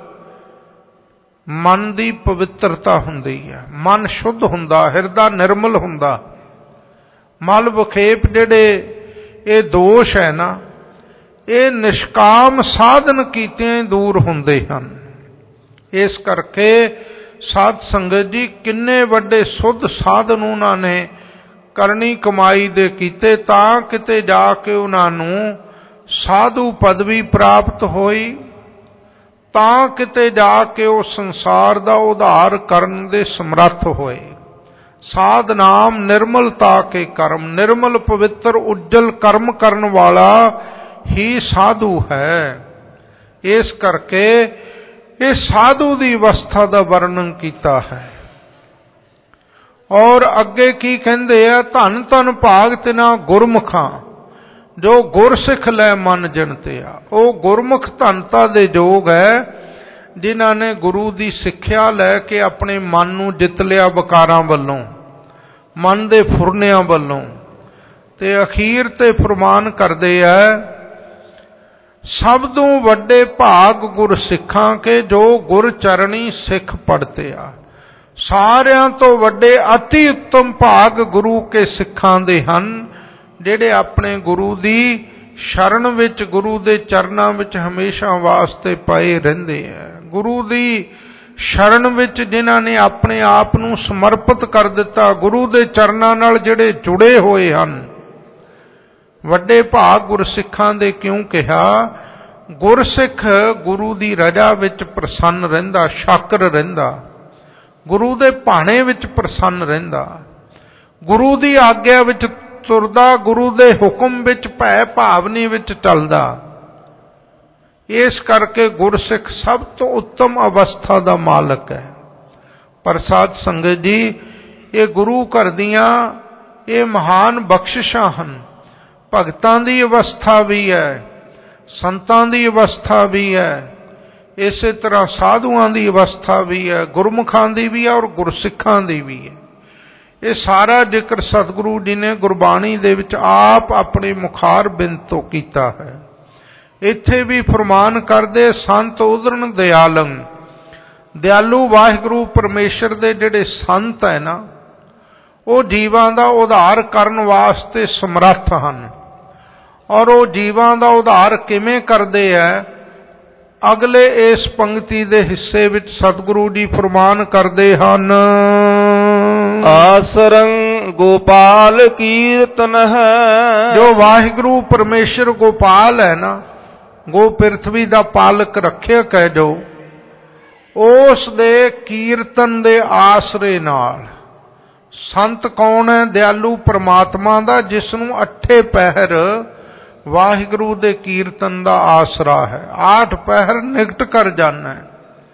ਮਨ ਦੀ ਪਵਿੱਤਰਤਾ ਹੁੰਦੀ ਹੈ, ਮਨ ਸ਼ੁੱਧ ਹੁੰਦਾ, ਹਿਰਦਾ ਨਿਰਮਲ ਹੁੰਦਾ। ਮਲ ਵਿਖੇਪ ਜਿਹੜੇ ਇਹ ਦੋਸ਼ ਹੈ ਨਾ, ਇਹ ਨਿਸ਼ਕਾਮ ਸਾਧਨ ਕੀਤਿਆਂ ਦੂਰ ਹੁੰਦੇ ਹਨ। ਇਸ ਕਰਕੇ ਸਾਧ ਸੰਗਤ ਜੀ ਕਿੰਨੇ ਵੱਡੇ ਸੁੱਧ ਸਾਧਨ ਉਹਨਾਂ ਨੇ ਕਰਨੀ ਕਮਾਈ ਦੇ ਕੀਤੇ, ਤਾਂ ਕਿਤੇ ਜਾ ਕੇ ਉਹਨਾਂ ਨੂੰ ਸਾਧੂ ਪਦਵੀ ਪ੍ਰਾਪਤ ਹੋਈ, ਤਾਂ ਕਿਤੇ ਜਾ ਕੇ ਉਹ ਸੰਸਾਰ ਦਾ ਉਧਾਰ ਕਰਨ ਦੇ ਸਮਰੱਥ ਹੋਏ। ਸਾਧ ਨਾਮ ਨਿਰਮਲਤਾ ਕੇ ਕਰਮ, ਨਿਰਮਲ ਪਵਿੱਤਰ ਉੱਜਲ ਕਰਮ ਕਰਨ ਵਾਲਾ ਹੀ ਸਾਧੂ ਹੈ। ਇਸ ਕਰਕੇ ਇਹ ਸਾਧੂ ਦੀ ਅਵਸਥਾ ਦਾ ਵਰਣਨ ਕੀਤਾ ਹੈ। ਔਰ ਅੱਗੇ ਕੀ ਕਹਿੰਦੇ ਆ, ਧੰਨ ਧੰਨ ਭਾਗ ਤਿਨਾ ਗੁਰਮੁਖਾਂ ਜੋ ਗੁਰਸਿੱਖ ਲੈ ਮਨ ਜਿਣਤਿਆ। ਉਹ ਗੁਰਮੁਖ ਧੰਨਤਾ ਦੇ ਯੋਗ ਹੈ, ਜਿਨ੍ਹਾਂ ਨੇ ਗੁਰੂ ਦੀ ਸਿੱਖਿਆ ਲੈ ਕੇ ਆਪਣੇ ਮਨ ਨੂੰ ਜਿੱਤ ਲਿਆ ਵਿਕਾਰਾਂ ਵੱਲੋਂ, ਮਨ ਦੇ ਫੁਰਨਿਆਂ ਵੱਲੋਂ। ਤੇ ਅਖੀਰ ਤੇ ਫਰਮਾਨ ਕਰਦੇ ਆ, ਸਭ ਤੋਂ ਵੱਡੇ ਭਾਗ ਗੁਰ ਸਿੱਖਾਂ ਕੇ ਜੋ ਗੁਰ ਚਰਣੀ ਸਿੱਖ ਪੜਤੇ ਆ। ਸਾਰਿਆਂ ਤੋਂ ਵੱਡੇ ਅਤੀ ਉੱਤਮ ਭਾਗ ਗੁਰੂ ਕੇ ਸਿੱਖਾਂ ਦੇ ਹਨ, ਜਿਹੜੇ ਆਪਣੇ ਗੁਰੂ ਦੀ ਸ਼ਰਨ ਵਿੱਚ, ਗੁਰੂ ਦੇ ਚਰਨਾਂ ਵਿੱਚ ਹਮੇਸ਼ਾ ਵਾਸਤੇ ਪਏ ਰਹਿੰਦੇ ਆ। ਗੁਰੂ ਦੀ ਸ਼ਰਨ ਵਿੱਚ ਜਿਨ੍ਹਾਂ ਨੇ ਆਪਣੇ ਆਪ ਨੂੰ ਸਮਰਪਿਤ ਕਰ ਦਿੱਤਾ, ਗੁਰੂ ਦੇ ਚਰਨਾਂ ਨਾਲ ਜਿਹੜੇ ਜੁੜੇ ਹੋਏ ਹਨ, ਵੱਡੇ ਭਾਗ ਗੁਰਸਿੱਖਾਂ ਦੇ। ਕਿਉਂ ਕਿਹਾ? ਗੁਰਸਿੱਖ ਗੁਰੂ ਦੀ ਰਜ਼ਾ ਵਿੱਚ ਪ੍ਰਸੰਨ ਰਹਿੰਦਾ, ਸ਼ਾਕਰ ਰਹਿੰਦਾ, ਗੁਰੂ ਦੇ ਭਾਣੇ ਵਿੱਚ ਪ੍ਰਸੰਨ ਰਹਿੰਦਾ, ਗੁਰੂ ਦੀ ਆਗਿਆ ਵਿੱਚ ਤੁਰਦਾ, ਗੁਰੂ ਦੇ ਹੁਕਮ ਵਿੱਚ ਭੈ ਭਾਵਨੀ ਵਿੱਚ ਚੱਲਦਾ। ਇਸ ਕਰਕੇ ਗੁਰਸਿੱਖ ਸਭ ਤੋਂ ਉੱਤਮ ਅਵਸਥਾ ਦਾ ਮਾਲਕ ਹੈ। ਪਰ ਸਾਧ ਸੰਗਤ ਜੀ, ਇਹ ਗੁਰੂ ਘਰ ਦੀਆਂ ਇਹ ਮਹਾਨ ਬਖਸ਼ਿਸ਼ਾਂ ਹਨ। ਭਗਤਾਂ ਦੀ ਅਵਸਥਾ ਵੀ ਹੈ, ਸੰਤਾਂ ਦੀ ਅਵਸਥਾ ਵੀ ਹੈ, ਇਸੇ ਤਰ੍ਹਾਂ ਸਾਧੂਆਂ ਦੀ ਅਵਸਥਾ ਵੀ ਹੈ, ਗੁਰਮੁਖਾਂ ਦੀ ਵੀ ਹੈ ਔਰ ਗੁਰਸਿੱਖਾਂ ਦੀ ਵੀ ਹੈ। ਇਹ ਸਾਰਾ ਜ਼ਿਕਰ ਸਤਿਗੁਰੂ ਜੀ ਨੇ ਗੁਰਬਾਣੀ ਦੇ ਵਿੱਚ ਆਪ ਆਪਣੇ ਮੁਖਾਰ ਬਿੰਦ ਤੋਂ ਕੀਤਾ ਹੈ। ਇੱਥੇ ਵੀ ਫਰਮਾਨ ਕਰਦੇ, ਸੰਤ ਉਦਰਨ ਦਿਆਲੰ। ਦਿਆਲੂ ਵਾਹਿਗੁਰੂ ਪਰਮੇਸ਼ਰ ਦੇ ਜਿਹੜੇ ਸੰਤ ਹੈ ਨਾ, ਉਹ ਜੀਵਾਂ ਦਾ ਉਧਾਰ ਕਰਨ ਵਾਸਤੇ ਸਮਰੱਥ ਹਨ। ਔਰ ਉਹ ਜੀਵਾਂ ਦਾ ਉਧਾਰ ਕਿਵੇਂ ਕਰਦੇ ਹੈ, ਅਗਲੇ ਇਸ ਪੰਕਤੀ ਦੇ ਹਿੱਸੇ ਵਿੱਚ ਸਤਿਗੁਰੂ ਜੀ ਫਰਮਾਨ ਕਰਦੇ ਹਨ, ਆਸਰੰ ਗੋਪਾਲ ਕੀਰਤਨ ਹੈ। ਜੋ ਵਾਹਿਗੁਰੂ ਪਰਮੇਸ਼ਰ ਗੋਪਾਲ ਹੈ ਨਾ, ਗੋ ਪ੍ਰਿਥਵੀ ਦਾ ਪਾਲਕ ਰੱਖਿਅਕ ਹੈ, ਜੋ ਉਸ ਦੇ ਕੀਰਤਨ ਦੇ ਆਸਰੇ ਨਾਲ। ਸੰਤ ਕੌਣ ਹੈ? ਦਿਆਲੂ ਪਰਮਾਤਮਾ ਦਾ, ਜਿਸ ਨੂੰ ਅੱਠੇ ਪਹਿਰ ਵਾਹਿਗੁਰੂ ਦੇ ਕੀਰਤਨ ਦਾ ਆਸਰਾ ਹੈ। ਆਠ ਪਹਿਰ ਨਿਕਟ ਕਰ ਜਾਣਾ ਹੈ,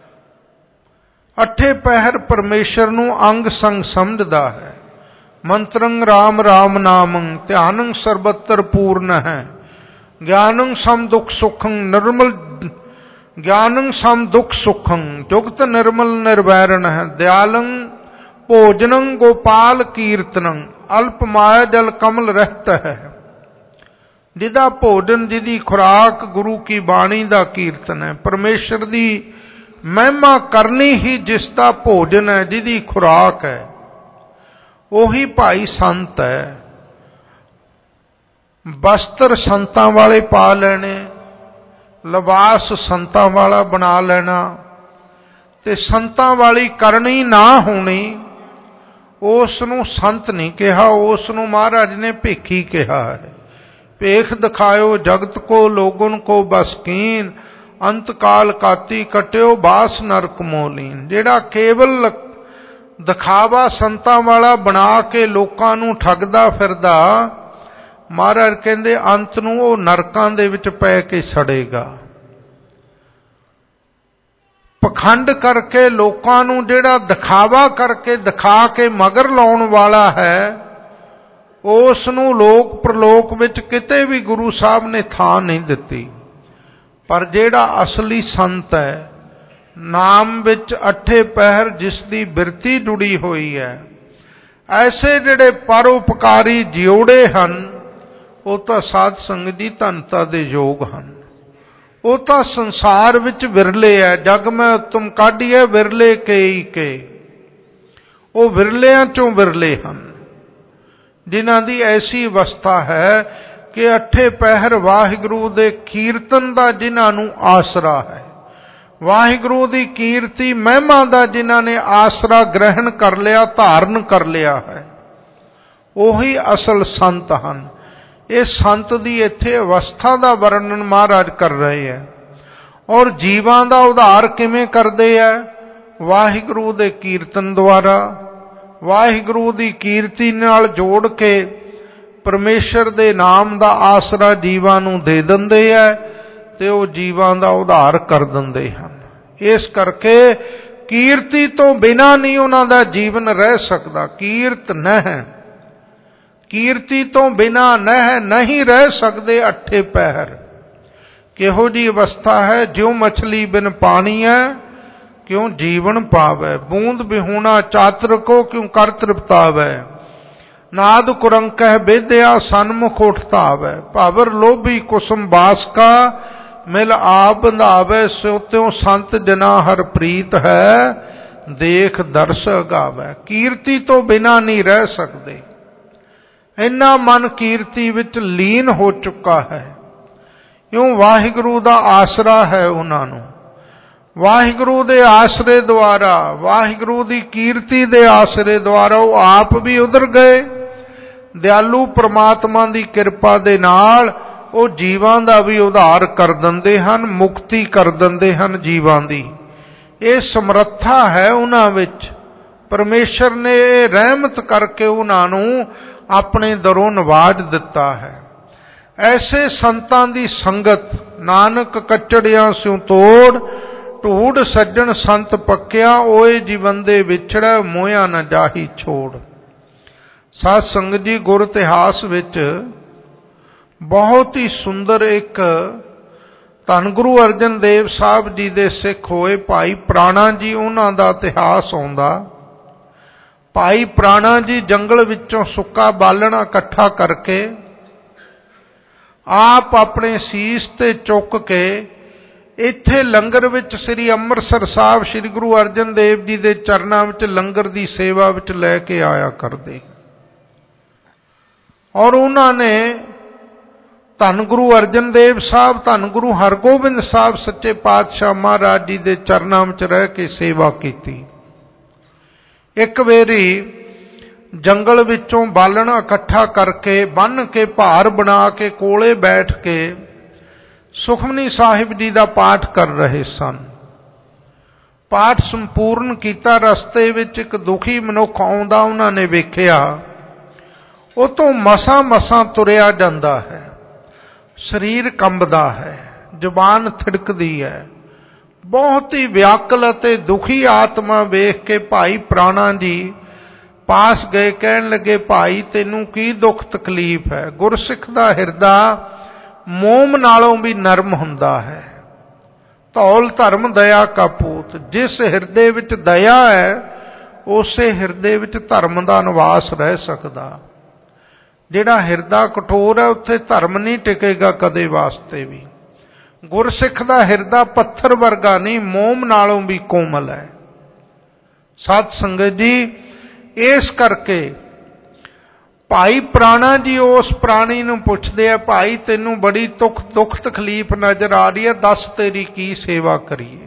ਅੱਠੇ ਪਹਿਰ ਪਰਮੇਸ਼ਰ ਨੂੰ ਅੰਗ ਸੰਗ ਸਮਝਦਾ ਹੈ। ਮੰਤਰੰ ਰਾਮ ਰਾਮ ਨਾਮੰ ਧਿਆਨੰ ਸਰਬੱਤਰ ਪੂਰਨ ਹੈ। ਗਿਆਨੰ ਸਮ ਦੁਖ ਸੁਖੰ ਨਿਰਮਲ ਗਿਆਨੰ ਸਮ ਦੁਖ ਸੁਖੰ ਜੁਗਤ ਨਿਰਮਲ ਨਿਰਵੈਰਣ ਹੈ। ਦਿਆਲੰ ਭੋਜਨੰ ਗੋਪਾਲ ਕੀਰਤਨੰ ਅਲਪ ਮਾਇਆ ਜਲ ਕਮਲ ਰਹਿਤ ਹੈ। ਜਿਹਦਾ ਭੋਜਨ ਜਿਹਦੀ ਖੁਰਾਕ ਗੁਰੂ ਕੀ ਬਾਣੀ ਦਾ ਕੀਰਤਨ ਹੈ। ਪਰਮੇਸ਼ਰ ਦੀ ਮਹਿਮਾ ਕਰਨੀ ਹੀ ਜਿਸ ਦਾ ਭੋਜਨ ਹੈ, ਜਿਹਦੀ ਖੁਰਾਕ ਹੈ, ਉਹੀ ਭਾਈ ਸੰਤ ਹੈ। ਵਸਤਰ ਸੰਤਾਂ ਵਾਲੇ ਪਾ ਲੈਣੇ, ਲਿਬਾਸ ਸੰਤਾਂ ਵਾਲਾ ਬਣਾ ਲੈਣਾ ਤੇ ਸੰਤਾਂ ਵਾਲੀ ਕਰਨੀ ਨਾ ਹੋਣੀ, ਉਸ ਨੂੰ ਸੰਤ ਨਹੀਂ ਕਿਹਾ, ਉਸ ਨੂੰ ਮਹਾਰਾਜ ਨੇ ਭੇਖੀ ਕਿਹਾ ਹੈ। ਭੇਖ ਦਿਖਾਇਓ ਜਗਤ ਕੋ ਲੋਗਨ ਕੋ ਬਸ ਕੀਨ ਅੰਤ ਕਾਲ ਕਾਤੀ ਕਟਿਓ ਬਾਸ ਨਰਕ ਮੋਲੀਨ। ਜਿਹੜਾ ਕੇਵਲ ਦਿਖਾਵਾ ਸੰਤਾਂ ਵਾਲਾ ਬਣਾ ਕੇ ਲੋਕਾਂ ਨੂੰ ਠੱਗਦਾ ਫਿਰਦਾ, ਮਹਾਰਾਜ ਕਹਿੰਦੇ ਅੰਤ ਨੂੰ ਉਹ ਨਰਕਾਂ ਦੇ ਵਿੱਚ ਪੈ ਕੇ ਸੜੇਗਾ। ਪਖੰਡ ਕਰਕੇ ਲੋਕਾਂ ਨੂੰ ਜਿਹੜਾ ਦਿਖਾਵਾ ਕਰਕੇ ਦਿਖਾ ਕੇ ਮਗਰ ਲਾਉਣ ਵਾਲਾ ਹੈ, ਉਸ ਨੂੰ ਲੋਕ ਪ੍ਰਲੋਕ ਵਿੱਚ ਕਿਤੇ ਵੀ ਗੁਰੂ ਸਾਹਿਬ ਨੇ ਥਾਂ ਨਹੀਂ ਦਿੱਤੀ। ਪਰ ਜਿਹੜਾ ਅਸਲੀ ਸੰਤ ਹੈ, ਨਾਮ ਵਿੱਚ ਅੱਠੇ ਪਹਿਰ ਜਿਸ ਦੀ ਬਿਰਤੀ ਜੁੜੀ ਹੋਈ ਹੈ, ਐਸੇ ਜਿਹੜੇ ਪਰਉਪਕਾਰੀ ਜਿਉੜੇ ਹਨ, ਉਹ ਤਾਂ ਸਾਧ ਸੰਗਤ ਦੀ ਧਨਤਾ ਦੇ ਯੋਗ ਹਨ। ਉਹ ਤਾਂ ਸੰਸਾਰ ਵਿੱਚ ਵਿਰਲੇ ਹੈ। ਜਗ ਮੈਂ ਉਤਮ ਕਾਢੀਏ ਵਿਰਲੇ ਕੇਈ ਕੇ, ਉਹ ਵਿਰਲਿਆਂ ਚੋਂ ਵਿਰਲੇ ਹਨ ਜਿਨ੍ਹਾਂ ਦੀ ਐਸੀ ਅਵਸਥਾ ਹੈ ਕਿ ਅੱਠੇ ਪਹਿਰ ਵਾਹਿਗੁਰੂ ਦੇ ਕੀਰਤਨ ਦਾ ਜਿਨ੍ਹਾਂ ਨੂੰ ਆਸਰਾ ਹੈ, ਵਾਹਿਗੁਰੂ ਦੀ ਕੀਰਤੀ ਮਹਿਮਾ ਦਾ ਜਿਨ੍ਹਾਂ ਨੇ ਆਸਰਾ ਗ੍ਰਹਿਣ ਕਰ ਲਿਆ, ਧਾਰਨ ਕਰ ਲਿਆ ਹੈ, ਉਹੀ ਅਸਲ ਸੰਤ ਹਨ। ਇਹ ਸੰਤ ਦੀ ਇੱਥੇ ਅਵਸਥਾ ਦਾ ਵਰਣਨ ਮਹਾਰਾਜ ਕਰ ਰਹੇ ਹੈ। ਔਰ ਜੀਵਾਂ ਦਾ ਉਧਾਰ ਕਿਵੇਂ ਕਰਦੇ ਹੈ? ਵਾਹਿਗੁਰੂ ਦੇ ਕੀਰਤਨ ਦੁਆਰਾ, ਵਾਹਿਗੁਰੂ ਦੀ ਕੀਰਤੀ ਨਾਲ ਜੋੜ ਕੇ ਪਰਮੇਸ਼ਰ ਦੇ ਨਾਮ ਦਾ ਆਸਰਾ ਜੀਵਾਂ ਨੂੰ ਦੇ ਦਿੰਦੇ ਹੈ ਤੇ ਉਹ ਜੀਵਾਂ ਦਾ ਉਧਾਰ ਕਰ ਦਿੰਦੇ ਹਨ। ਇਸ ਕਰਕੇ ਕੀਰਤੀ ਤੋਂ ਬਿਨਾਂ ਨਹੀਂ ਉਹਨਾਂ ਦਾ ਜੀਵਨ ਰਹਿ ਸਕਦਾ। ਕੀਰਤ ਨਹਿ, ਕੀਰਤੀ ਤੋਂ ਬਿਨਾਂ ਨਹਿ ਨਹੀਂ ਰਹਿ ਸਕਦੇ ਅੱਠੇ ਪਹਿਰ। ਕਿਹੋ ਜੀ ਅਵਸਥਾ ਹੈ? ਜਿਉ ਮਛਲੀ ਬਿਨ ਪਾਣੀ ਹੈ ਕਿਉਂ ਜੀਵਨ ਪਾਵੈ, ਬੂੰਦ ਬਿਹੂਣਾ ਚਾਤਰ ਕੋ ਕਿਉਂ ਕਰ ਤ੍ਰਿਪਤਾਵੈ, ਨਾਦ ਕੁਰੰਕਹਿ ਬੇਦਿਆ ਸਨਮੁਖ ਉਠਤਾਵੈ, ਭਾਵਰ ਲੋਭੀ ਕੁਸਮ ਬਾਸ ਕਾ ਮਿਲ ਆਪ ਬੰਧਾਵੈ, ਸੋ ਤਿਉ ਸੰਤ ਜਨਾ ਹਰ ਪ੍ਰੀਤ ਹੈ ਦੇਖ ਦਰਸ ਗਾਵੈ। ਕੀਰਤੀ ਤੋਂ ਬਿਨਾਂ ਨਹੀਂ ਰਹਿ ਸਕਦੇ। ਇੰਨਾ ਮਨ ਕੀਰਤੀ ਵਿੱਚ ਲੀਨ ਹੋ ਚੁੱਕਾ ਹੈ। ਇਉਂ ਵਾਹਿਗੁਰੂ ਦਾ ਆਸਰਾ ਹੈ ਉਹਨਾਂ ਨੂੰ। ਵਾਹਿਗੁਰੂ ਦੇ ਆਸਰੇ ਦੁਆਰਾ, ਵਾਹਿਗੁਰੂ ਦੀ ਕੀਰਤੀ ਦੇ ਆਸਰੇ ਦੁਆਰਾ ਉਹ ਆਪ ਵੀ ਉਧਰ ਗਏ। ਦਿਆਲੂ ਪ੍ਰਮਾਤਮਾ ਦੀ ਕਿਰਪਾ ਦੇ ਨਾਲ ਉਹ ਜੀਵਾਂ ਦਾ ਵੀ ਉਧਾਰ ਕਰ ਦਿੰਦੇ ਹਨ, ਮੁਕਤੀ ਕਰ ਦਿੰਦੇ ਹਨ ਜੀਵਾਂ ਦੀ। ਇਹ ਸਮਰੱਥਾ ਹੈ ਉਹਨਾਂ ਵਿੱਚ। ਪਰਮੇਸ਼ਰ ਨੇ ਇਹ ਰਹਿਮਤ ਕਰਕੇ ਉਹਨਾਂ ਨੂੰ ਆਪਣੇ ਦਰੋਂ ਨਵਾਜ ਦਿੱਤਾ ਹੈ। ਐਸੇ ਸੰਤਾਂ ਦੀ ਸੰਗਤ ਨਾਨਕ ਕੱਚੜਿਆਂ ਸਿਉ ਤੋੜ, ਢੂੜ ਸੱਜਣ ਸੰਤ ਪੱਕਿਆ, ਓਏ ਜੀਵੰਦੇ ਵਿਛੜੈ ਮੋਇਆ ਨ ਜਾਹੀ ਛੋੜ। ਸਾਧ ਸੰਗਤ ਜੀ, ਗੁਰ ਇਤਿਹਾਸ ਵਿੱਚ ਬਹੁਤ ਹੀ ਸੁੰਦਰ ਇੱਕ ਧੰਨ ਗੁਰੂ ਅਰਜਨ ਦੇਵ ਸਾਹਿਬ ਜੀ ਦੇ ਸਿੱਖ ਹੋਏ ਭਾਈ ਪ੍ਰਾਣਾ ਜੀ, ਉਹਨਾਂ ਦਾ ਇਤਿਹਾਸ ਆਉਂਦਾ। ਭਾਈ ਪ੍ਰਾਣਾ ਜੀ ਜੰਗਲ ਵਿੱਚੋਂ ਸੁੱਕਾ ਬਾਲਣਾ ਇਕੱਠਾ ਕਰਕੇ ਆਪ ਆਪਣੇ ਸੀਸ ਤੇ ਚੁੱਕ ਕੇ ਇੱਥੇ ਲੰਗਰ ਵਿੱਚ ਸ੍ਰੀ ਅੰਮ੍ਰਿਤਸਰ ਸਾਹਿਬ ਸ੍ਰੀ ਗੁਰੂ ਅਰਜਨ ਦੇਵ ਜੀ ਦੇ ਚਰਨਾਂ ਵਿੱਚ ਲੰਗਰ ਦੀ ਸੇਵਾ ਵਿੱਚ ਲੈ ਕੇ ਆਇਆ ਕਰਦੇ। ਔਰ ਉਹਨਾਂ ਨੇ ਧੰਨ ਗੁਰੂ ਅਰਜਨ ਦੇਵ ਸਾਹਿਬ, ਧੰਨ ਗੁਰੂ ਹਰਗੋਬਿੰਦ ਸਾਹਿਬ ਸੱਚੇ ਪਾਤਸ਼ਾਹ ਮਹਾਰਾਜ ਜੀ ਦੇ ਚਰਨਾਂ ਵਿੱਚ ਰਹਿ ਕੇ ਸੇਵਾ ਕੀਤੀ। ਇੱਕ ਵੇਰੀ ਜੰਗਲ ਵਿੱਚੋਂ ਬਾਲਣਾ ਇਕੱਠਾ ਕਰਕੇ ਬੰਨ੍ਹ ਕੇ ਭਾਰ ਬਣਾ ਕੇ ਕੋਲੇ ਬੈਠ ਕੇ ਸੁਖਮਨੀ ਸਾਹਿਬ ਜੀ ਦਾ ਪਾਠ ਕਰ ਰਹੇ ਸਨ। ਪਾਠ ਸੰਪੂਰਨ ਕੀਤਾ। ਰਸਤੇ ਵਿੱਚ ਇੱਕ ਦੁਖੀ ਮਨੁੱਖ ਆਉਂਦਾ ਉਹਨਾਂ ਨੇ ਵੇਖਿਆ। ਉਹ ਤੋਂ ਮਸਾਂ ਮਸਾਂ ਤੁਰਿਆ ਜਾਂਦਾ ਹੈ, ਸਰੀਰ ਕੰਬਦਾ ਹੈ, ਜ਼ੁਬਾਨ ਥਿੜਕਦੀ ਹੈ। ਬਹੁਤ ਹੀ ਵਿਆਕਲ ਅਤੇ ਦੁਖੀ ਆਤਮਾ ਵੇਖ ਕੇ ਭਾਈ ਪ੍ਰਾਣਾ ਜੀ ਪਾਸ ਗਏ। ਕਹਿਣ ਲੱਗੇ, ਭਾਈ ਤੈਨੂੰ ਕੀ ਦੁੱਖ ਤਕਲੀਫ ਹੈ? ਗੁਰਸਿੱਖ ਦਾ ਹਿਰਦਾ ਮੋਮ ਨਾਲੋਂ ਵੀ ਨਰਮ ਹੁੰਦਾ ਹੈ। ਧੌਲ ਧਰਮ ਦਇਆ ਕਾ ਪੂਤ। ਜਿਸ ਹਿਰਦੇ ਵਿੱਚ ਦਇਆ ਹੈ ਉਸੇ ਹਿਰਦੇ ਵਿੱਚ ਧਰਮ ਦਾ ਨਿਵਾਸ ਰਹਿ ਸਕਦਾ। ਜਿਹੜਾ ਹਿਰਦਾ ਕਠੋਰ ਹੈ ਉੱਥੇ ਧਰਮ ਨਹੀਂ ਟਿਕੇਗਾ ਕਦੇ ਵਾਸਤੇ ਵੀ। ਗੁਰਸਿੱਖ ਦਾ ਹਿਰਦਾ ਪੱਥਰ ਵਰਗਾ ਨਹੀਂ, ਮੋਮ ਨਾਲੋਂ ਵੀ ਕੋਮਲ ਹੈ। ਸਾਧ ਸੰਗਤ ਜੀ, ਇਸ ਕਰਕੇ ਭਾਈ ਪ੍ਰਾਣਾ ਜੀ ਉਸ ਪ੍ਰਾਣੀ ਨੂੰ ਪੁੱਛਦੇ ਆ, ਭਾਈ ਤੈਨੂੰ ਬੜੀ ਦੁੱਖ ਦੁੱਖ ਤਕਲੀਫ ਨਜ਼ਰ ਆ ਰਹੀ ਹੈ, ਦੱਸ ਤੇਰੀ ਕੀ ਸੇਵਾ ਕਰੀਏ।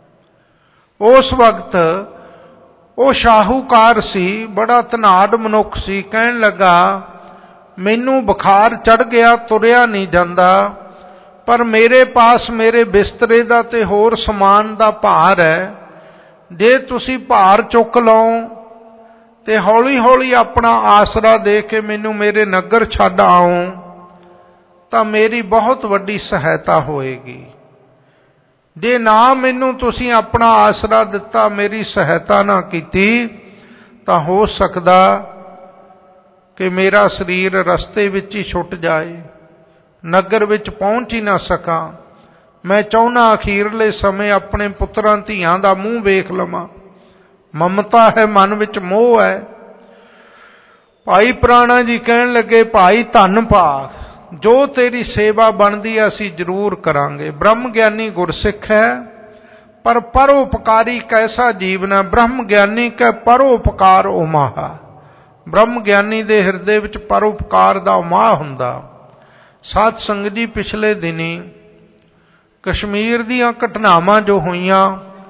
ਉਸ ਵਕਤ ਉਹ ਸ਼ਾਹੂਕਾਰ ਸੀ, ਬੜਾ ਧਨਾਢ ਮਨੁੱਖ ਸੀ। ਕਹਿਣ ਲੱਗਾ, ਮੈਨੂੰ ਬੁਖਾਰ ਚੜ੍ਹ ਗਿਆ, ਤੁਰਿਆ ਨਹੀਂ ਜਾਂਦਾ, ਪਰ ਮੇਰੇ ਪਾਸ ਮੇਰੇ ਬਿਸਤਰੇ ਦਾ ਤੇ ਹੋਰ ਸਮਾਨ ਦਾ ਭਾਰ ਹੈ। ਜੇ ਤੁਸੀਂ ਭਾਰ ਚੁੱਕ ਲਓ ਤੇ ਹੌਲੀ ਹੌਲੀ ਆਪਣਾ ਆਸਰਾ ਦੇ ਕੇ ਮੈਨੂੰ ਮੇਰੇ ਨਗਰ ਛੱਡ ਆਓ ਤਾਂ ਮੇਰੀ ਬਹੁਤ ਵੱਡੀ ਸਹਾਇਤਾ ਹੋਏਗੀ। ਜੇ ਨਾ ਮੈਨੂੰ ਤੁਸੀਂ ਆਪਣਾ ਆਸਰਾ ਦਿੱਤਾ, ਮੇਰੀ ਸਹਾਇਤਾ ਨਾ ਕੀਤੀ, ਤਾਂ ਹੋ ਸਕਦਾ ਕਿ ਮੇਰਾ ਸਰੀਰ ਰਸਤੇ ਵਿੱਚ ਹੀ ਛੁੱਟ ਜਾਏ, ਨਗਰ ਵਿੱਚ ਪਹੁੰਚ ਹੀ ਨਾ ਸਕਾਂ। ਮੈਂ ਚਾਹੁੰਦਾ ਅਖੀਰਲੇ ਸਮੇਂ ਆਪਣੇ ਪੁੱਤਰਾਂ ਧੀਆਂ ਦਾ ਮੂੰਹ ਵੇਖ ਲਵਾਂ। ਮਮਤਾ ਹੈ, ਮਨ ਵਿੱਚ ਮੋਹ ਹੈ। ਭਾਈ ਪ੍ਰਾਣਾ ਜੀ ਕਹਿਣ ਲੱਗੇ, ਭਾਈ ਧੰਨ ਭਾਗ, ਜੋ ਤੇਰੀ ਸੇਵਾ ਬਣਦੀ ਹੈ ਅਸੀਂ ਜ਼ਰੂਰ ਕਰਾਂਗੇ। ਬ੍ਰਹਮ ਗਿਆਨੀ ਗੁਰਸਿੱਖ ਹੈ, ਪਰ ਪਰਉਪਕਾਰੀ ਕੈਸਾ ਜੀਵਨ ਹੈ। ਬ੍ਰਹਮ ਗਿਆਨੀ ਕੈ ਪਰਉਪਕਾਰ ਉਮਾਹਾ। ਬ੍ਰਹਮ ਗਿਆਨੀ ਦੇ ਹਿਰਦੇ ਵਿੱਚ ਪਰਉਪਕਾਰ ਦਾ ਉਮਾਹ ਹੁੰਦਾ। ਸਾਧ ਸੰਗਤ ਜੀ, ਪਿਛਲੇ ਦਿਨੀ ਕਸ਼ਮੀਰ ਦੀਆਂ ਘਟਨਾਵਾਂ ਜੋ ਹੋਈਆਂ,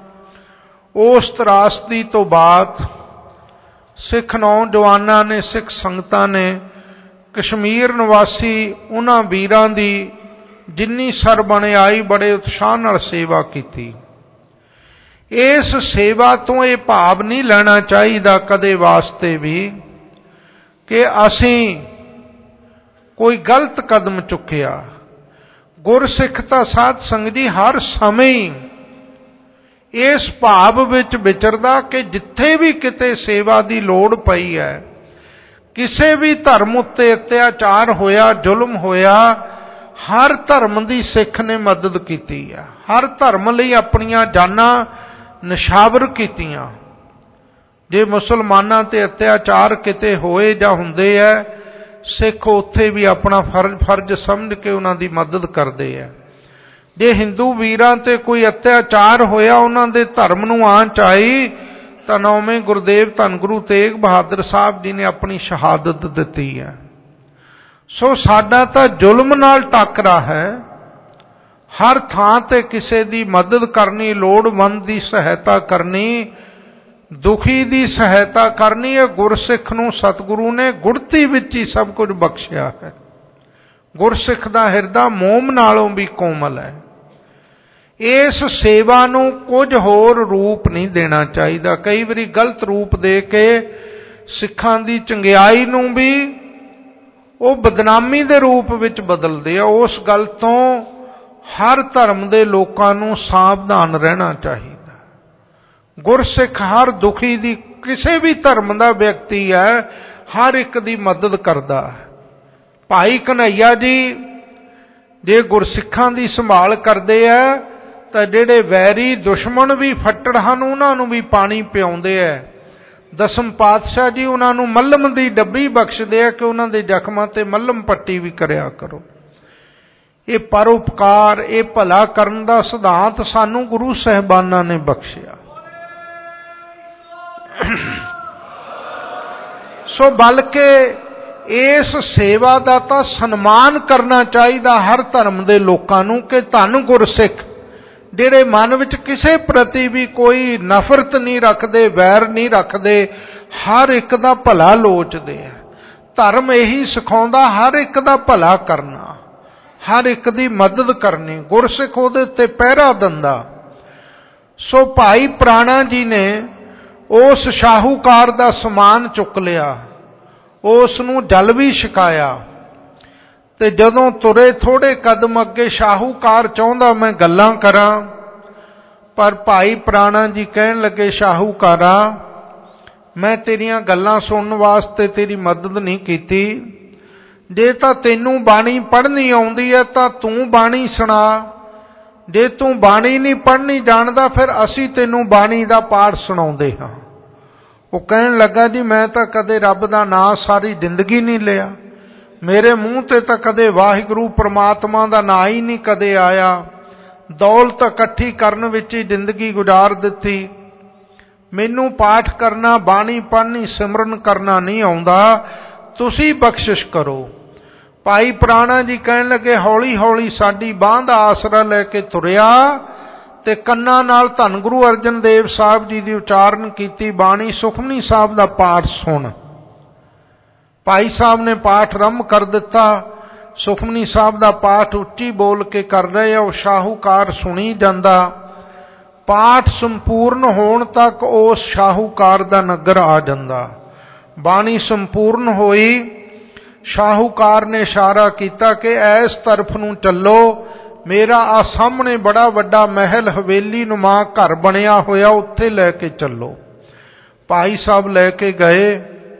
ਉਸ ਤਰਾਸਦੀ ਤੋਂ ਬਾਅਦ ਸਿੱਖ ਨੌਜਵਾਨਾਂ ਨੇ, ਸਿੱਖ ਸੰਗਤਾਂ ਨੇ ਕਸ਼ਮੀਰ ਨਿਵਾਸੀ ਉਹਨਾਂ ਵੀਰਾਂ ਦੀ ਜਿੰਨੀ ਸਰਬਣਿਆਈ ਬੜੇ ਉਤਸ਼ਾਹ ਨਾਲ ਸੇਵਾ ਕੀਤੀ। ਇਸ ਸੇਵਾ ਤੋਂ ਇਹ ਭਾਵ ਨਹੀਂ ਲੈਣਾ ਚਾਹੀਦਾ ਕਦੇ ਵਾਸਤੇ ਵੀ ਕਿ ਅਸੀਂ ਕੋਈ ਗਲਤ ਕਦਮ ਚੁੱਕਿਆ। ਗੁਰਸਿੱਖ ਤਾਂ ਸਾਧ ਸੰਗਤ ਜੀ ਹਰ ਸਮੇਂ ਇਸ ਭਾਵ ਵਿੱਚ ਵਿਚਰਦਾ ਕਿ ਜਿੱਥੇ ਵੀ ਕਿਤੇ ਸੇਵਾ ਦੀ ਲੋੜ ਪਈ ਹੈ, ਕਿਸੇ ਵੀ ਧਰਮ ਉੱਤੇ ਅਤਿਆਚਾਰ ਹੋਇਆ, ਜ਼ੁਲਮ ਹੋਇਆ, ਹਰ ਧਰਮ ਦੀ ਸਿੱਖ ਨੇ ਮਦਦ ਕੀਤੀ ਹੈ। ਹਰ ਧਰਮ ਲਈ ਆਪਣੀਆਂ ਜਾਨਾਂ ਨਿਸ਼ਾਵਰ ਕੀਤੀਆਂ। ਜੇ ਮੁਸਲਮਾਨਾਂ ਤੇ ਅਤਿਆਚਾਰ ਕਿਤੇ ਹੋਏ ਜਾਂ ਹੁੰਦੇ ਹੈ, ਸਿੱਖ ਉੱਥੇ ਵੀ ਆਪਣਾ ਫਰਜ਼ ਫਰਜ਼ ਸਮਝ ਕੇ ਉਹਨਾਂ ਦੀ ਮਦਦ ਕਰਦੇ ਹੈ। ਜੇ ਹਿੰਦੂ ਵੀਰਾਂ ਤੇ ਕੋਈ ਅਤਿਆਚਾਰ ਹੋਇਆ, ਉਹਨਾਂ ਦੇ ਧਰਮ ਨੂੰ ਆਂਚ ਆਈ, ਤਾਂ ਨੌਵੇਂ ਗੁਰਦੇਵ ਧੰਨ ਗੁਰੂ ਤੇਗ ਬਹਾਦਰ ਸਾਹਿਬ ਜੀ ਨੇ ਆਪਣੀ ਸ਼ਹਾਦਤ ਦਿੱਤੀ ਹੈ। ਸੋ ਸਾਡਾ ਤਾਂ ਜ਼ੁਲਮ ਨਾਲ ਟਾਕਰਾ ਹੈ। ਹਰ ਥਾਂ ਤੇ ਕਿਸੇ ਦੀ ਮਦਦ ਕਰਨੀ, ਲੋੜਵੰਦ ਦੀ ਸਹਾਇਤਾ ਕਰਨੀ, ਦੁਖੀ ਦੀ ਸਹਾਇਤਾ ਕਰਨੀ, ਇਹ ਗੁਰਸਿੱਖ ਨੂੰ ਸਤਿਗੁਰੂ ਨੇ ਗੁੜਤੀ ਵਿੱਚ ਹੀ ਸਭ ਕੁਝ ਬਖਸ਼ਿਆ ਹੈ। ਗੁਰਸਿੱਖ ਦਾ ਹਿਰਦਾ ਮੋਮ ਨਾਲੋਂ ਵੀ ਕੋਮਲ ਹੈ। ਇਸ ਸੇਵਾ ਨੂੰ ਕੁਝ ਹੋਰ ਰੂਪ ਨਹੀਂ ਦੇਣਾ ਚਾਹੀਦਾ। ਕਈ ਵਾਰੀ ਗਲਤ ਰੂਪ ਦੇ ਕੇ ਸਿੱਖਾਂ ਦੀ ਚੰਗਿਆਈ ਨੂੰ ਵੀ ਉਹ ਬਦਨਾਮੀ ਦੇ ਰੂਪ ਵਿੱਚ ਬਦਲਦੇ ਆ। ਉਸ ਗੱਲ ਤੋਂ ਹਰ ਧਰਮ ਦੇ ਲੋਕਾਂ ਨੂੰ ਸਾਵਧਾਨ ਰਹਿਣਾ ਚਾਹੀਦਾ। ਗੁਰਸਿੱਖ ਹਰ ਦੁਖੀ ਦੀ, ਕਿਸੇ ਵੀ ਧਰਮ ਦਾ ਵਿਅਕਤੀ ਹੈ, ਹਰ ਇੱਕ ਦੀ ਮਦਦ ਕਰਦਾ ਹੈ। ਭਾਈ ਕਨ੍ਹਈਆ ਜੀ ਜੇ ਗੁਰਸਿੱਖਾਂ ਦੀ ਸੰਭਾਲ ਕਰਦੇ ਆ ਤਾਂ ਜਿਹੜੇ ਵੈਰੀ ਦੁਸ਼ਮਣ ਵੀ ਫੱਟੜ ਹਨ ਉਹਨਾਂ ਨੂੰ ਵੀ ਪਾਣੀ ਪਿਆਉਂਦੇ ਆ। ਦਸਮ ਪਾਤਸ਼ਾਹ ਜੀ ਉਹਨਾਂ ਨੂੰ ਮੱਲਮ ਦੀ ਡੱਬੀ ਬਖਸ਼ਦੇ ਆ ਕਿ ਉਹਨਾਂ ਦੇ ਜ਼ਖਮਾਂ ਤੇ ਮੱਲਮ ਪੱਟੀ ਵੀ ਕਰਿਆ ਕਰੋ। ਇਹ ਪਰਉਪਕਾਰ, ਇਹ ਭਲਾ ਕਰਨ ਦਾ ਸਿਧਾਂਤ ਸਾਨੂੰ ਗੁਰੂ ਸਾਹਿਬਾਨਾਂ ਨੇ ਬਖਸ਼ਿਆ। ਸੋ ਬਲਕਿ ਇਸ ਸੇਵਾ ਦਾ ਤਾਂ ਸਨਮਾਨ ਕਰਨਾ ਚਾਹੀਦਾ ਹਰ ਧਰਮ ਦੇ ਲੋਕਾਂ ਨੂੰ ਕਿ ਧੰਨ ਗੁਰਸਿੱਖ ਜਿਹੜੇ ਮਨ ਵਿੱਚ ਕਿਸੇ ਪ੍ਰਤੀ ਵੀ ਕੋਈ ਨਫ਼ਰਤ ਨਹੀਂ ਰੱਖਦੇ, ਵੈਰ ਨਹੀਂ ਰੱਖਦੇ, ਹਰ ਇੱਕ ਦਾ ਭਲਾ ਲੋਚਦੇ ਆ। ਧਰਮ ਇਹੀ ਸਿਖਾਉਂਦਾ ਹਰ ਇੱਕ ਦਾ ਭਲਾ ਕਰਨਾ, ਹਰ ਇੱਕ ਦੀ ਮਦਦ ਕਰਨੀ। ਗੁਰਸਿੱਖ ਉਹਦੇ ਉੱਤੇ ਪਹਿਰਾ ਦਿੰਦਾ। ਸੋ ਭਾਈ ਪ੍ਰਾਣਾ ਜੀ ਨੇ ਉਸ ਸ਼ਾਹੂਕਾਰ ਦਾ ਸਮਾਨ ਚੁੱਕ ਲਿਆ, ਉਸ ਨੂੰ ਜਲ ਵੀ ਛਕਾਇਆ, ਤੇ ਜਦੋਂ ਤੁਰੇ ਥੋੜੇ ਕਦਮ ਅੱਗੇ ਸ਼ਾਹੂਕਾਰ ਚਾਹੁੰਦਾ ਮੈਂ ਗੱਲਾਂ ਕਰਾਂ, ਪਰ ਭਾਈ ਪ੍ਰਾਣਾ ਜੀ ਕਹਿਣ ਲੱਗੇ, ਸ਼ਾਹੂਕਾਰਾ ਮੈਂ ਤੇਰੀਆਂ ਗੱਲਾਂ ਸੁਣਨ ਵਾਸਤੇ ਤੇਰੀ ਮਦਦ ਨਹੀਂ ਕੀਤੀ, ਜੇ ਤਾਂ ਤੈਨੂੰ ਬਾਣੀ ਪੜ੍ਹਨੀ ਆਉਂਦੀ ਹੈ ਤਾਂ ਤੂੰ ਬਾਣੀ ਸੁਣਾ। ਜੇ ਤੂੰ ਬਾਣੀ ਨਹੀਂ ਪੜ੍ਹਨੀ ਜਾਣਦਾ ਫਿਰ ਅਸੀਂ ਤੈਨੂੰ ਬਾਣੀ ਦਾ ਪਾਠ ਸੁਣਾਉਂਦੇ ਹਾਂ। ਉਹ ਕਹਿਣ ਲੱਗਾ ਜੀ ਮੈਂ ਤਾਂ ਕਦੇ ਰੱਬ ਦਾ ਨਾਂ ਸਾਰੀ ਜ਼ਿੰਦਗੀ ਨਹੀਂ ਲਿਆ, ਮੇਰੇ ਮੂੰਹ ਤੇ ਤਾਂ ਕਦੇ ਵਾਹਿਗੁਰੂ ਪ੍ਰਮਾਤਮਾ ਦਾ ਨਾਂ ਹੀ ਨਹੀਂ ਕਦੇ ਆਇਆ, ਦੌਲਤ ਇਕੱਠੀ ਕਰਨ ਵਿੱਚ ਹੀ ਜ਼ਿੰਦਗੀ ਗੁਜ਼ਾਰ ਦਿੱਤੀ, ਮੈਨੂੰ ਪਾਠ ਕਰਨਾ, ਬਾਣੀ ਪੜ੍ਹਨੀ, ਸਿਮਰਨ ਕਰਨਾ ਨਹੀਂ ਆਉਂਦਾ, ਤੁਸੀਂ ਬਖਸ਼ਿਸ਼ ਕਰੋ। ਭਾਈ ਪ੍ਰਾਣਾ ਜੀ ਕਹਿਣ ਲੱਗੇ ਹੌਲੀ ਹੌਲੀ ਸਾਡੀ ਬਾਂਹ ਦਾ ਆਸਰਾ ਲੈ ਕੇ ਤੁਰਿਆ ਤੇ ਕੰਨਾਂ ਨਾਲ ਧੰਨ ਗੁਰੂ ਅਰਜਨ ਦੇਵ ਸਾਹਿਬ ਜੀ ਦੀ ਉਚਾਰਨ ਕੀਤੀ ਬਾਣੀ, ਸੁਖਮਨੀ ਸਾਹਿਬ ਦਾ ਪਾਠ ਸੁਣ। ਭਾਈ ਸਾਹਿਬ ਨੇ ਪਾਠ ਆਰੰਭ ਕਰ ਦਿੱਤਾ। ਸੁਖਮਨੀ ਸਾਹਿਬ ਦਾ ਪਾਠ ਉੱਚੀ ਬੋਲ ਕੇ ਕਰ ਰਹੇ ਆ, ਉਹ ਸ਼ਾਹੂਕਾਰ ਸੁਣੀ ਜਾਂਦਾ। ਪਾਠ ਸੰਪੂਰਨ ਹੋਣ ਤੱਕ ਉਸ ਸ਼ਾਹੂਕਾਰ ਦਾ ਨਗਰ ਆ ਜਾਂਦਾ। ਬਾਣੀ ਸੰਪੂਰਨ ਹੋਈ, ਸ਼ਾਹੂਕਾਰ ਨੇ ਇਸ਼ਾਰਾ ਕੀਤਾ ਕਿ ਇਸ ਤਰਫ ਨੂੰ ਚੱਲੋ, ਮੇਰਾ ਆ ਸਾਹਮਣੇ ਬੜਾ ਵੱਡਾ ਮਹਿਲ ਹਵੇਲੀ ਨੁਮਾ ਘਰ ਬਣਿਆ ਹੋਇਆ, ਉੱਥੇ ਲੈ ਕੇ ਚੱਲੋ। ਭਾਈ ਸਾਹਿਬ ਲੈ ਕੇ ਗਏ।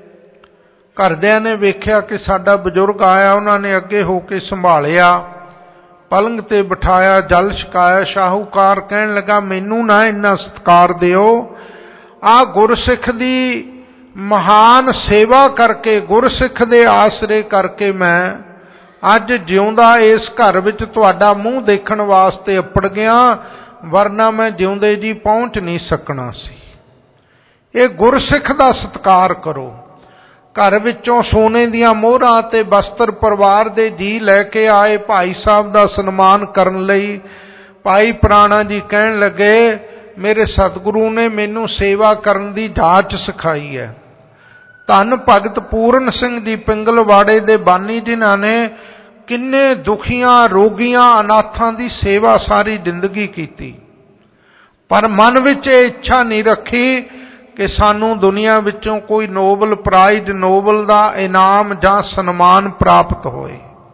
ਘਰਦਿਆਂ ਨੇ ਵੇਖਿਆ ਕਿ ਸਾਡਾ ਬਜ਼ੁਰਗ ਆਇਆ, ਉਹਨਾਂ ਨੇ ਅੱਗੇ ਹੋ ਕੇ ਸੰਭਾਲਿਆ, ਪਲੰਗ ਤੇ ਬਿਠਾਇਆ, ਜਲ ਛਕਾਇਆ। ਸ਼ਾਹੂਕਾਰ ਕਹਿਣ ਲੱਗਾ ਮੈਨੂੰ ਨਾ ਇੰਨਾ ਸਤਿਕਾਰ ਦਿਓ, ਆ ਗੁਰਸਿੱਖ ਦੀ ਮਹਾਨ ਸੇਵਾ ਕਰਕੇ, ਗੁਰਸਿੱਖ ਦੇ ਆਸਰੇ ਕਰਕੇ ਮੈਂ ਅੱਜ ਜਿਉਂਦਾ ਇਸ ਘਰ ਵਿੱਚ ਤੁਹਾਡਾ ਮੂੰਹ ਦੇਖਣ ਵਾਸਤੇ ਅੱਪੜ ਗਿਆ, ਵਰਨਾ ਮੈਂ ਜਿਉਂਦੇ ਜੀ ਪਹੁੰਚ ਨਹੀਂ ਸਕਣਾ ਸੀ। ਇਹ ਗੁਰਸਿੱਖ ਦਾ ਸਤਿਕਾਰ ਕਰੋ। ਘਰ ਵਿੱਚੋਂ ਸੋਨੇ ਦੀਆਂ ਮੋਹਰਾਂ ਤੇ ਬਸਤਰ ਪਰਿਵਾਰ ਦੇ ਜੀ ਲੈ ਕੇ ਆਏ ਭਾਈ ਸਾਹਿਬ ਦਾ ਸਨਮਾਨ ਕਰਨ ਲਈ। ਭਾਈ ਪ੍ਰਾਣਾ ਜੀ ਕਹਿਣ ਲੱਗੇ ਮੇਰੇ ਸਤਿਗੁਰੂ ਨੇ ਮੈਨੂੰ ਸੇਵਾ ਕਰਨ ਦੀ ਜਾਚ ਸਿਖਾਈ ਹੈ। ਧੰਨ ਭਗਤ ਪੂਰਨ ਸਿੰਘ ਜੀ ਪਿੰਗਲਵਾੜੇ ਦੇ ਬਾਨੀ, ਜਿਨ੍ਹਾਂ ਨੇ ਕਿੰਨੇ ਦੁਖੀਆਂ, ਰੋਗੀਆਂ, ਅਨਾਥਾਂ ਦੀ ਸੇਵਾ ਸਾਰੀ ਜ਼ਿੰਦਗੀ ਕੀਤੀ, ਪਰ ਮਨ ਵਿੱਚ ਇਹ ਇੱਛਾ ਨਹੀਂ ਰੱਖੀ ਕਿ ਸਾਨੂੰ ਦੁਨੀਆ ਵਿੱਚੋਂ ਕੋਈ ਨੋਬਲ ਪ੍ਰਾਈਜ਼, ਨੋਬਲ ਦਾ ਇਨਾਮ ਜਾਂ ਸਨਮਾਨ ਪ੍ਰਾਪਤ ਹੋਏ।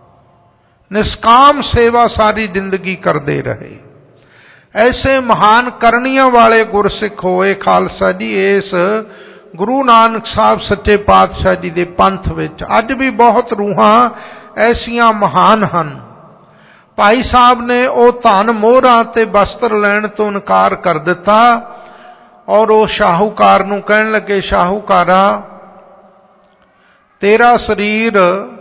ਨਿਸਕਾਮ ਸੇਵਾ ਸਾਰੀ ਜ਼ਿੰਦਗੀ ਕਰਦੇ ਰਹੇ। ਐਸੇ ਮਹਾਨ ਕਰਨੀਆਂ ਵਾਲੇ ਗੁਰਸਿੱਖ ਹੋਏ ਖਾਲਸਾ ਜੀ ਇਸ ਗੁਰੂ ਨਾਨਕ ਸਾਹਿਬ ਸੱਚੇ ਪਾਤਸ਼ਾਹ ਜੀ ਦੇ ਪੰਥ ਵਿੱਚ। ਅੱਜ ਵੀ ਬਹੁਤ ਰੂਹਾਂ ਐਸੀਆਂ ਮਹਾਨ ਹਨ। ਭਾਈ ਸਾਹਿਬ ਨੇ ਉਹ ਧਨ ਮੋਹਰਾਂ ਤੇ ਬਸਤਰ ਲੈਣ ਤੋਂ ਇਨਕਾਰ ਕਰ ਦਿੱਤਾ ਔਰ ਉਹ ਸ਼ਾਹੂਕਾਰ ਨੂੰ ਕਹਿਣ ਲੱਗੇ ਸ਼ਾਹੂਕਾਰਾ, ਤੇਰਾ ਸਰੀਰ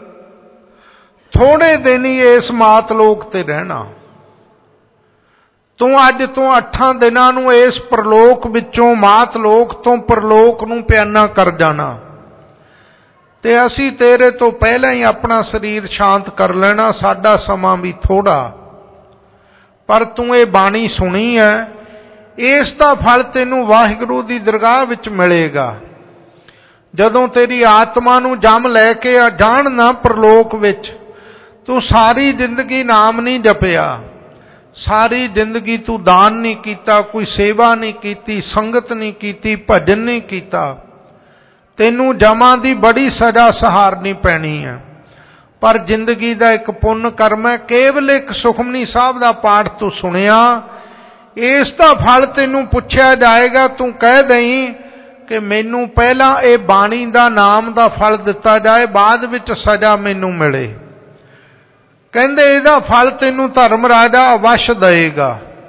ਥੋੜੇ ਦਿਨ ਹੀ ਇਸ ਮਾਤ ਲੋਕ ਤੇ ਰਹਿਣਾ, ਤੂੰ ਅੱਜ ਤੋਂ ਅੱਠਾਂ ਦਿਨਾਂ ਨੂੰ ਇਸ ਪ੍ਰਲੋਕ ਵਿੱਚੋਂ, ਮਾਤ ਲੋਕ ਤੋਂ ਪ੍ਰਲੋਕ ਨੂੰ ਪਿਆਨਾ ਕਰ ਜਾਣਾ, ਤੇ ਅਸੀਂ ਤੇਰੇ ਤੋਂ ਪਹਿਲਾਂ ਹੀ ਆਪਣਾ ਸਰੀਰ ਸ਼ਾਂਤ ਕਰ ਲੈਣਾ, ਸਾਡਾ ਸਮਾਂ ਵੀ ਥੋੜਾ। ਪਰ ਤੂੰ ਇਹ ਬਾਣੀ ਸੁਣੀ ਹੈ, ਇਸ ਦਾ ਫਲ ਤੈਨੂੰ ਵਾਹਿਗੁਰੂ ਦੀ ਦਰਗਾਹ ਵਿੱਚ ਮਿਲੇਗਾ। ਜਦੋਂ ਤੇਰੀ ਆਤਮਾ ਨੂੰ ਜਮ ਲੈ ਕੇ ਜਾਣ ਨਾ ਪ੍ਰਲੋਕ ਵਿੱਚ, ਤੂੰ ਸਾਰੀ ਜ਼ਿੰਦਗੀ ਨਾਮ ਨਹੀਂ ਜਪਿਆ, ਸਾਰੀ ਜ਼ਿੰਦਗੀ ਤੂੰ ਦਾਨ ਨਹੀਂ ਕੀਤਾ, ਕੋਈ ਸੇਵਾ ਨਹੀਂ ਕੀਤੀ, ਸੰਗਤ ਨਹੀਂ ਕੀਤੀ, ਭਜਨ ਨਹੀਂ ਕੀਤਾ, ਤੈਨੂੰ ਜਮਾਂ ਦੀ ਬੜੀ ਸਜ਼ਾ ਸਹਾਰਨੀ ਪੈਣੀ ਹੈ। ਪਰ ਜ਼ਿੰਦਗੀ ਦਾ ਇੱਕ ਪੁੰਨ ਕਰਮ ਹੈ, ਕੇਵਲ ਇੱਕ ਸੁਖਮਨੀ ਸਾਹਿਬ ਦਾ ਪਾਠ ਤੂੰ ਸੁਣਿਆ, ਇਸ ਦਾ ਫਲ ਤੈਨੂੰ ਪੁੱਛਿਆ ਜਾਏਗਾ। ਤੂੰ ਕਹਿ ਦੇਈਂ ਕਿ ਮੈਨੂੰ ਪਹਿਲਾਂ ਇਹ ਬਾਣੀ ਦਾ ਨਾਮ ਦਾ ਫਲ ਦਿੱਤਾ ਜਾਏ, ਬਾਅਦ ਵਿੱਚ ਸਜ਼ਾ ਮੈਨੂੰ ਮਿਲੇ। ਕਹਿੰਦੇ ਇਹਦਾ ਫਲ ਤੈਨੂੰ ਧਰਮ ਰਾਜਾ ਅਵਸ਼ ਦੇਗਾ,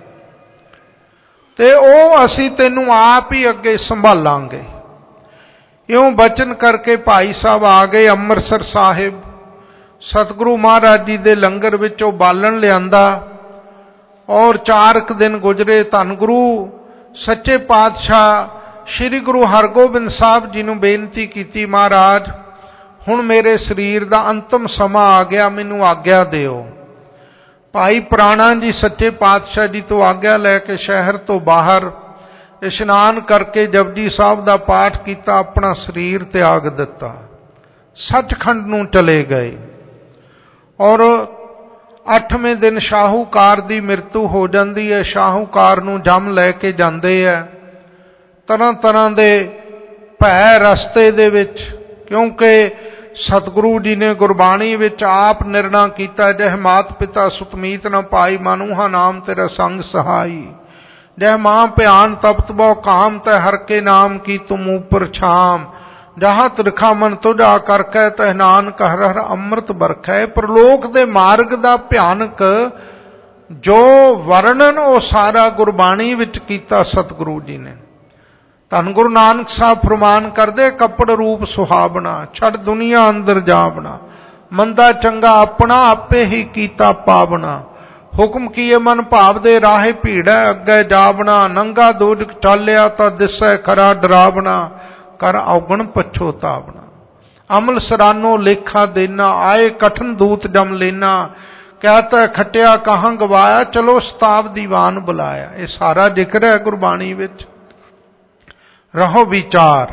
ਤੇ ਉਹ ਅਸੀਂ ਤੈਨੂੰ ਆਪ ਹੀ ਅੱਗੇ ਸੰਭਾਲਾਂਗੇ। ਇਉਂ ਬਚਨ ਕਰਕੇ ਭਾਈ ਸਾਹਿਬ ਆ ਗਏ ਅੰਮ੍ਰਿਤਸਰ ਸਾਹਿਬ। ਸਤਿਗੁਰੂ ਮਹਾਰਾਜ ਜੀ ਦੇ ਲੰਗਰ ਵਿੱਚੋਂ ਬਾਲਣ ਲਿਆਂਦਾ ਔਰ ਚਾਰ ਕੁ ਦਿਨ ਗੁਜ਼ਰੇ। ਧੰਨ ਗੁਰੂ ਸੱਚੇ ਪਾਤਸ਼ਾਹ ਸ੍ਰੀ ਗੁਰੂ ਹਰਗੋਬਿੰਦ ਸਾਹਿਬ ਜੀ ਨੂੰ ਬੇਨਤੀ ਕੀਤੀ, ਮਹਾਰਾਜ ਹੁਣ ਮੇਰੇ ਸਰੀਰ ਦਾ ਅੰਤਮ ਸਮਾਂ ਆ ਗਿਆ, ਮੈਨੂੰ ਆਗਿਆ ਦਿਓ। ਭਾਈ ਪ੍ਰਾਣਾ ਜੀ ਸੱਚੇ ਪਾਤਸ਼ਾਹ ਜੀ ਤੋਂ ਆਗਿਆ ਲੈ ਕੇ ਸ਼ਹਿਰ ਤੋਂ ਬਾਹਰ ਇਸ਼ਨਾਨ ਕਰਕੇ ਜਪਜੀ ਸਾਹਿਬ ਦਾ ਪਾਠ ਕੀਤਾ, ਆਪਣਾ ਸਰੀਰ ਤਿਆਗ ਦਿੱਤਾ, ਸੱਚਖੰਡ ਨੂੰ ਚਲੇ ਗਏ। ਔਰ ਅੱਠਵੇਂ ਦਿਨ ਸ਼ਾਹੂਕਾਰ ਦੀ ਮ੍ਰਿਤੂ ਹੋ ਜਾਂਦੀ ਹੈ। ਸ਼ਾਹੂਕਾਰ ਨੂੰ ਜਮ ਲੈ ਕੇ ਜਾਂਦੇ ਹੈ, ਤਰ੍ਹਾਂ ਤਰ੍ਹਾਂ ਦੇ ਭੈ ਰਸਤੇ ਦੇ ਵਿੱਚ, ਕਿਉਂਕਿ ਸਤਿਗੁਰੂ ਜੀ ਨੇ ਗੁਰਬਾਣੀ ਵਿੱਚ ਆਪ ਨਿਰਣਾ ਕੀਤਾ, ਜਹ ਮਾਤ ਪਿਤਾ ਸੁਤਮੀਤ ਨ ਪਾਈ, ਮਨੂਹਾ ਨਾਮ ਤੇਰਾ ਸੰਗ ਸਹਾਈ, ਜਹ ਮਾਂ ਭਿਆਨ ਤਪਤ ਬਹੁ ਕਾਮ, ਤੈ ਹਰ ਕੇ ਨਾਮ ਕੀ ਤੁਮ ਉਪਰ ਛਾਮ, जहाँ तिरखा मन तुझा करकै तह नानक हर हर अमृत बरखै। प्रलोक दे मार्ग दा भयानक जो वर्णन वो सारा गुरबाणी विच कीता सतगुरु जी ने। धन गुरु नानक साहब फरमान करदे, कपड़ रूप सुहावना छड़ दुनिया अंदर जावना, मंदा चंगा अपना आपे ही कीता पावना। हुक्म किए मन भाव दे राहे भीड़ै अगे जावना, नंगा दूज चालिया तां दिसै खरा डरावना, कर औगण पछोतावना। अमल सरानो लेखा देना, आए कठन दूत जम लेना, कहता खटिया कहाँ गवाया, चलो सताव दीवान बुलाया। ये सारा जिक्र है गुरबाणी विच। रहो विचार।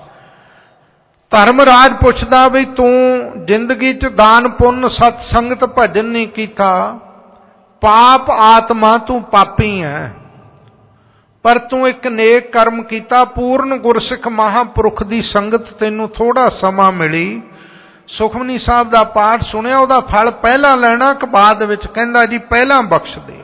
धर्मराज पुछदा भी तू जिंदगी च दान पुण्य सत संगत भजन नहीं कीता, पाप आत्मा तू पापी है, पर तू एक नेक कर्म कीता, पूर्ण गुरसिख महापुरुष की संगत तेनू थोड़ा समा मिली। सुखमनी साहब का पाठ सुनिया, वह फल पहला लेना कि बाद विच? कहंदा जी पहला बख्श दे।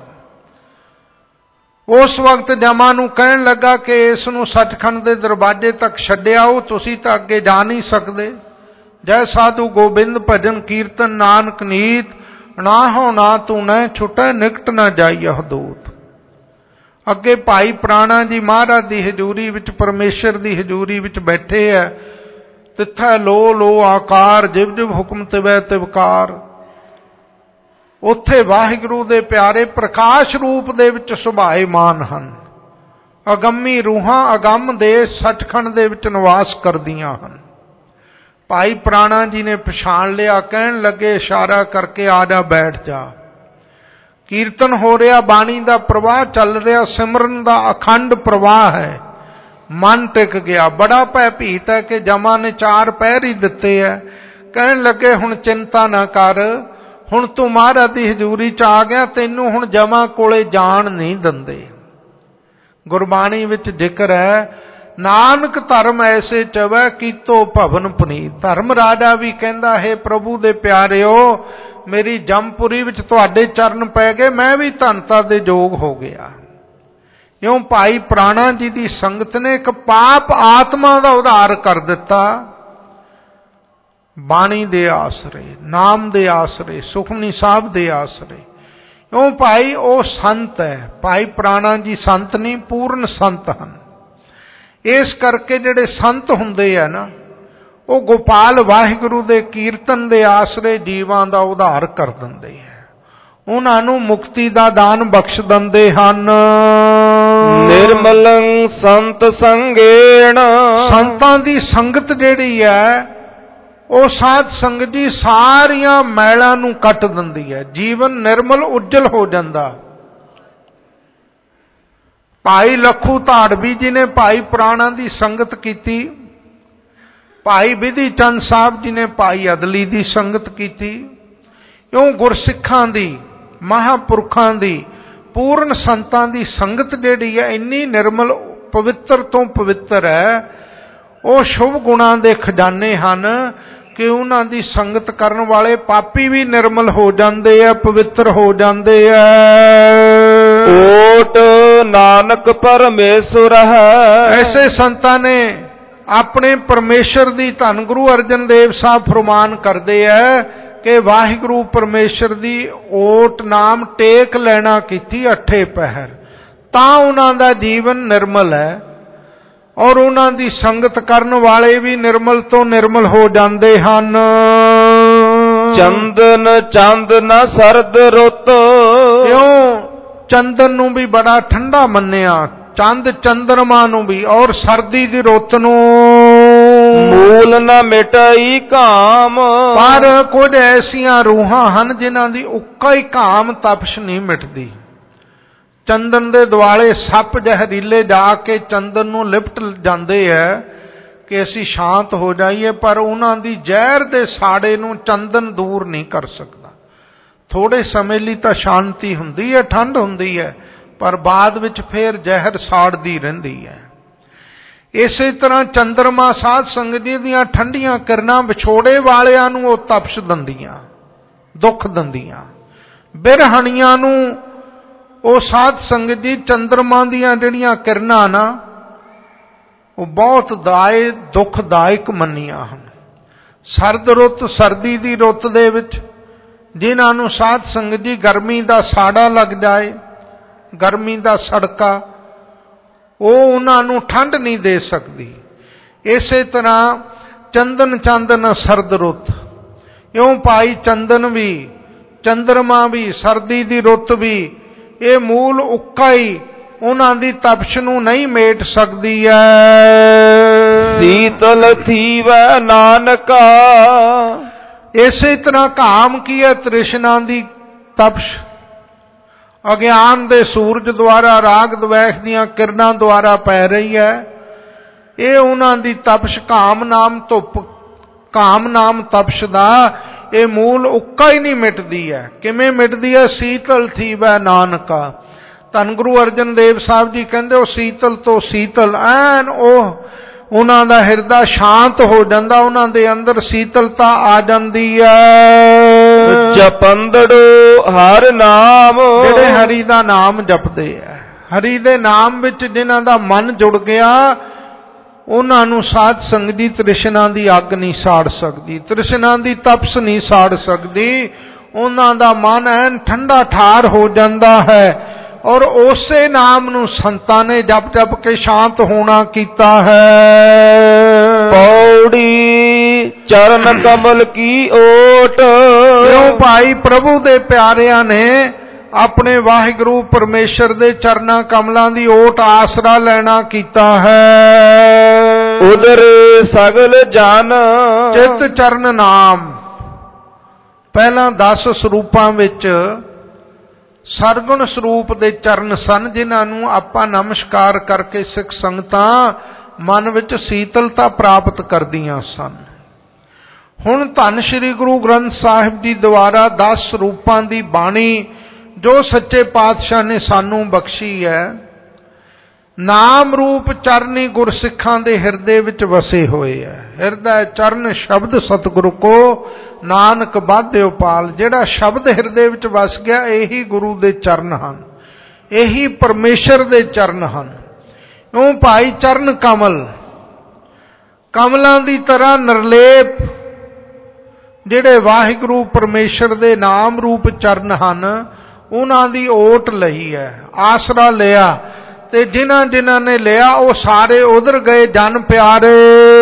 उस वक्त जमा नूं कहण लगा कि इसनूं सचखंड के दरवाजे तक छड्डिआओ, तुसीं तां अगे जा नहीं सकते। जय साधु गोबिंद भजन कीर्तन नानक नीत, ना हो ना तू न छुटै निकट न जाइह दूत। अगे भाई प्राणा जी महाराज की हजूरी विच, परमेश्वर की हजूरी विच बैठे है। तिथै लो लो आकार, जिव जिव हुक्म तिवै तिवकार। उत्थे वाहिगुरू दे प्यारे प्रकाश रूप दे विच सुभाएमान हन। अगम्मी रूहां अगम दे सचखंड दे विच निवास करदियां हन। भाई प्राणा जी ने पछाण लिया, कहण लगे इशारा करके आ जा बैठ जा। कीर्तन हो रहा, बाणी का प्रवाह चल रहा, सिमरन का अखंड प्रवाह है। मन टिक गया। बड़ा भयभीत है कि जमा ने चार पैर ही दिते है। कहन लगे हुण चिंता ना कर, हुण तू महाराज की हजूरी च आ गया, तैनू हुण जमा कोले जान नहीं दिंदे। गुरबाणी विच जिक्र है, नानक धर्म ऐसे चवै कीतो भवन पुनीत। धर्म राजा भी कहंदा है प्रभु दे प्यारिओ, मेरी जमपुरी विच तुहाडे चरण पै गए, मैं भी धनता दे जोग हो गया। क्यों भाई प्राणा जी की संगत ने एक पाप आत्मा का उद्धार कर दिता। बाणी दे आसरे, नाम दे आसरे, सुखमनी साहब दे आसरे। क्यों भाई वो संत है। भाई प्राणा जी संत नहीं, पूर्ण संत हैं। इस करके जिहड़े संत हुंदे है ना, वो गोपाल वाहिगुरू दे कीर्तन दे आसरे जीवां दा उद्धार कर दिंदे है, उन्हां नूं मुक्ति दा दान बख्श दिंदे हन। निर्मलं संत संगेण, संतां दी संगत जिहड़ी है वो साध संगत जी सारियां मैलां नूं कट दिंदी है, जीवन निर्मल उज्जल हो जांदा। भाई लखू धाड़वी जी ने भाई प्राणा की संगत की, भाई विधि चंद साहब जी ने भाई अदली की संगत की। क्यों गुरसिखां दी, महापुरखां दी, पूर्ण संतां दी संगत जिहड़ी है इन्नी निर्मल पवित्र तो पवित्र है। वो शुभ गुणां दे खजाने हन कि उन्हां दी संगत करन वाले पापी भी निर्मल हो जाते हैं, पवित्र हो जाते हैं। ओट नानक परमेश्वर है। ऐसे संतां ने अपने परमेश्वर दी, धन गुरु अर्जन देव साहब फरमान करते हैं कि वाहिगुरू परमेश्वर दी ओट नाम टेक लेना की अठे पहर, तां उन्हां दा जीवन निर्मल है और उन्हां दी संगत करन वाले भी निर्मल तो निर्मल हो जाते हैं। चंदन चंद न सरद रुत, क्यों चंदन नूं भी बड़ा ठंडा मन्निया, चंद चंद्रमा नूं भी, और सर्दी दी रुत नूं मूल न मिटाई काम। पर कुछ ऐसियां रूहां हन जिन्हां दी उक्का ही काम तपश नहीं मिटदी। चंदन दे दुआले सप जहरीले जाके चंदन नूं लिपट जाते हैं कि असी शांत हो जाइए, पर उन्हां दी जहर दे साड़े नूं चंदन दूर नहीं कर सकता। थोड़े समय लिए तो शांति हुंदी है, ठंड हुंदी है, पर बाद विच फिर जहर साड़दी रहिंदी है। इसे तरह चंद्रमा साध संगत जी दीयां ठंडियां किरणां विछोड़े वालियां नूं ओह तपश दिंदियां, दुख दिंदियां। बिरहणियां नूं ओ साध संगत जी चंद्रमा दीयां जिहड़ियां किरणां ना ਉਹ ਬਹੁਤ ਦਾਇ ਦੁਖਦਾਇਕ ਮੰਨੀਆਂ ਹਨ। ਸਰਦ ਰੁੱਤ, ਸਰਦੀ ਦੀ ਰੁੱਤ ਦੇ ਵਿੱਚ ਜਿਨ੍ਹਾਂ ਨੂੰ ਸਾਧ ਸੰਗਤ ਜੀ ਗਰਮੀ ਦਾ ਸਾੜਾ ਲੱਗ ਜਾਏ, ਗਰਮੀ ਦਾ ਸੜਕਾ, ਉਹ ਉਹਨਾਂ ਨੂੰ ਠੰਡ ਨਹੀਂ ਦੇ ਸਕਦੀ। ਇਸੇ ਤਰ੍ਹਾਂ ਚੰਦਨ ਚਾਂਦਨ ਸਰਦ ਰੁੱਤ, ਇਉਂ ਭਾਈ ਚੰਦਨ ਵੀ, ਚੰਦਰਮਾ ਵੀ, ਸਰਦੀ ਦੀ ਰੁੱਤ ਵੀ, ਇਹ ਮੂਲ ਉੱਕਾ ਹੀ ਉਹਨਾਂ ਦੀ ਤਪਸ਼ ਨੂੰ ਨਹੀਂ ਮੇਟ ਸਕਦੀ ਹੈ। ਸੀਤਲ ਥੀਵੈ ਨਾਨਕਾ, ਇਸੇ ਤਰ੍ਹਾਂ ਕਾਮ ਕੀ ਹੈ? ਤ੍ਰਿਸ਼ਨਾ ਦੀ ਤਪਸ਼ ਅਗਿਆਨ ਦੇ ਸੂਰਜ ਦੁਆਰਾ, ਰਾਗ ਦਵੈਖ ਦੀਆਂ ਕਿਰਨਾਂ ਦੁਆਰਾ ਪੈ ਰਹੀ ਹੈ। ਇਹ ਉਹਨਾਂ ਦੀ ਤਪਸ਼, ਕਾਮ ਨਾਮ ਧੁੱਪ, ਕਾਮ ਨਾਮ ਤਪਸ਼ ਦਾ ਇਹ ਮੂਲ ਉੱਕਾ ਹੀ ਨਹੀਂ ਮਿਟਦੀ ਹੈ। ਕਿਵੇਂ ਮਿਟਦੀ ਹੈ? ਸੀਤਲ ਥੀਵੈ ਨਾਨਕਾ। ਧੰਨ ਗੁਰੂ ਅਰਜਨ ਦੇਵ ਸਾਹਿਬ ਜੀ ਕਹਿੰਦੇ ਉਹ ਸੀਤਲ ਤੋਂ ਸੀਤਲ, ਐਨ ਉਹ ਉਹਨਾਂ ਦਾ ਹਿਰਦਾ ਸ਼ਾਂਤ ਹੋ ਜਾਂਦਾ, ਉਹਨਾਂ ਦੇ ਅੰਦਰ ਸੀਤਲਤਾ ਆ ਜਾਂਦੀ ਹੈ। ਜਪੰਦੜੋ ਹਰ ਨਾਮ, ਜਿਹੜੇ ਹਰੀ ਦਾ ਨਾਮ ਜਪਦੇ ਆ, ਹਰੀ ਦੇ ਨਾਮ ਵਿੱਚ ਜਿਨ੍ਹਾਂ ਦਾ ਮਨ ਜੁੜ ਗਿਆ, ਉਹਨਾਂ ਨੂੰ ਸਾਧ ਸੰਗਤ ਦੀ ਤ੍ਰਿਸ਼ਨਾ ਦੀ ਅੱਗ ਨਹੀਂ ਸਾੜ ਸਕਦੀ, ਤ੍ਰਿਸ਼ਨਾ ਦੀ ਤਪਸ਼ ਨਹੀਂ ਸਾੜ ਸਕਦੀ। ਉਹਨਾਂ ਦਾ ਮਨ ਐਨ ਠੰਡਾ ਠਾਰ ਹੋ ਜਾਂਦਾ ਹੈ ਔਰ ਉਸੇ ਨਾਮ ਨੂੰ ਸੰਤਾਂ ਨੇ ਜਪ ਜਪ ਕੇ ਸ਼ਾਂਤ ਹੋਣਾ ਕੀਤਾ ਹੈ। ਪੌੜੀ ਚਰਨ ਕਮਲ ਕੀ ਓਟ, ਕਿਉਂ ਭਾਈ ਪ੍ਰਭੂ ਦੇ ਪਿਆਰਿਆਂ ਨੇ ਆਪਣੇ ਵਾਹਿਗੁਰੂ ਪਰਮੇਸ਼ਰ ਦੇ ਚਰਨਾਂ ਕਮਲਾਂ ਦੀ ਓਟ ਆਸਰਾ ਲੈਣਾ ਕੀਤਾ ਹੈ। ਉਦਰ ਸਗਲ ਜਨ, ਚਿਤ ਚਰਨ ਨਾਮ। ਪਹਿਲਾਂ ਦਸ ਸਰੂਪਾਂ ਵਿੱਚ ਸਰਗੁਣ ਸਰੂਪ ਦੇ ਚਰਨ ਸਨ, ਜਿਨ੍ਹਾਂ ਨੂੰ ਆਪਾਂ ਨਮਸਕਾਰ ਕਰਕੇ ਸਿੱਖ ਸੰਗਤਾਂ ਮਨ ਵਿੱਚ ਸੀਤਲਤਾ ਪ੍ਰਾਪਤ ਕਰਦੀਆਂ ਸਨ। ਹੁਣ ਧੰਨ ਸ਼੍ਰੀ ਗੁਰੂ ਗ੍ਰੰਥ ਸਾਹਿਬ ਜੀ ਦੁਆਰਾ ਦਸ ਸਰੂਪਾਂ ਦੀ ਬਾਣੀ ਜੋ ਸੱਚੇ ਪਾਤਸ਼ਾਹ ਨੇ ਸਾਨੂੰ ਬਖਸ਼ੀ ਹੈ, ਨਾਮ ਰੂਪ ਚਰਨੀ ਗੁਰਸਿੱਖਾਂ ਦੇ ਹਿਰਦੇ ਵਿੱਚ ਵਸੇ ਹੋਏ ਹੈ। ਹਿਰਦਾ ਚਰਨ ਸ਼ਬਦ ਸਤਿਗੁਰੂ ਕੋ ਨਾਨਕ ਬਾਧਿਓ ਪਾਲ। ਜਿਹੜਾ ਸ਼ਬਦ ਹਿਰਦੇ ਵਿੱਚ ਵਸ ਗਿਆ, ਇਹੀ ਗੁਰੂ ਦੇ ਚਰਨ ਹਨ, ਇਹੀ ਪਰਮੇਸ਼ਰ ਦੇ ਚਰਨ ਹਨ। ਉਹ ਭਾਈ ਚਰਨ ਕਮਲ, ਕਮਲਾਂ ਦੀ ਤਰ੍ਹਾਂ ਨਿਰਲੇਪ ਜਿਹੜੇ ਵਾਹਿਗੁਰੂ ਪਰਮੇਸ਼ਰ ਦੇ ਨਾਮ ਰੂਪ ਚਰਨ ਹਨ, ਉਹਨਾਂ ਦੀ ਓਟ ਲਈ ਹੈ, ਆਸਰਾ ਲਿਆ। ਤੇ ਜਿਨ੍ਹਾਂ ਜਿਨ੍ਹਾਂ ਨੇ ਲਿਆ ਉਹ ਸਾਰੇ ਉਧਰ ਗਏ ਜਨ ਪਿਆਰੇ।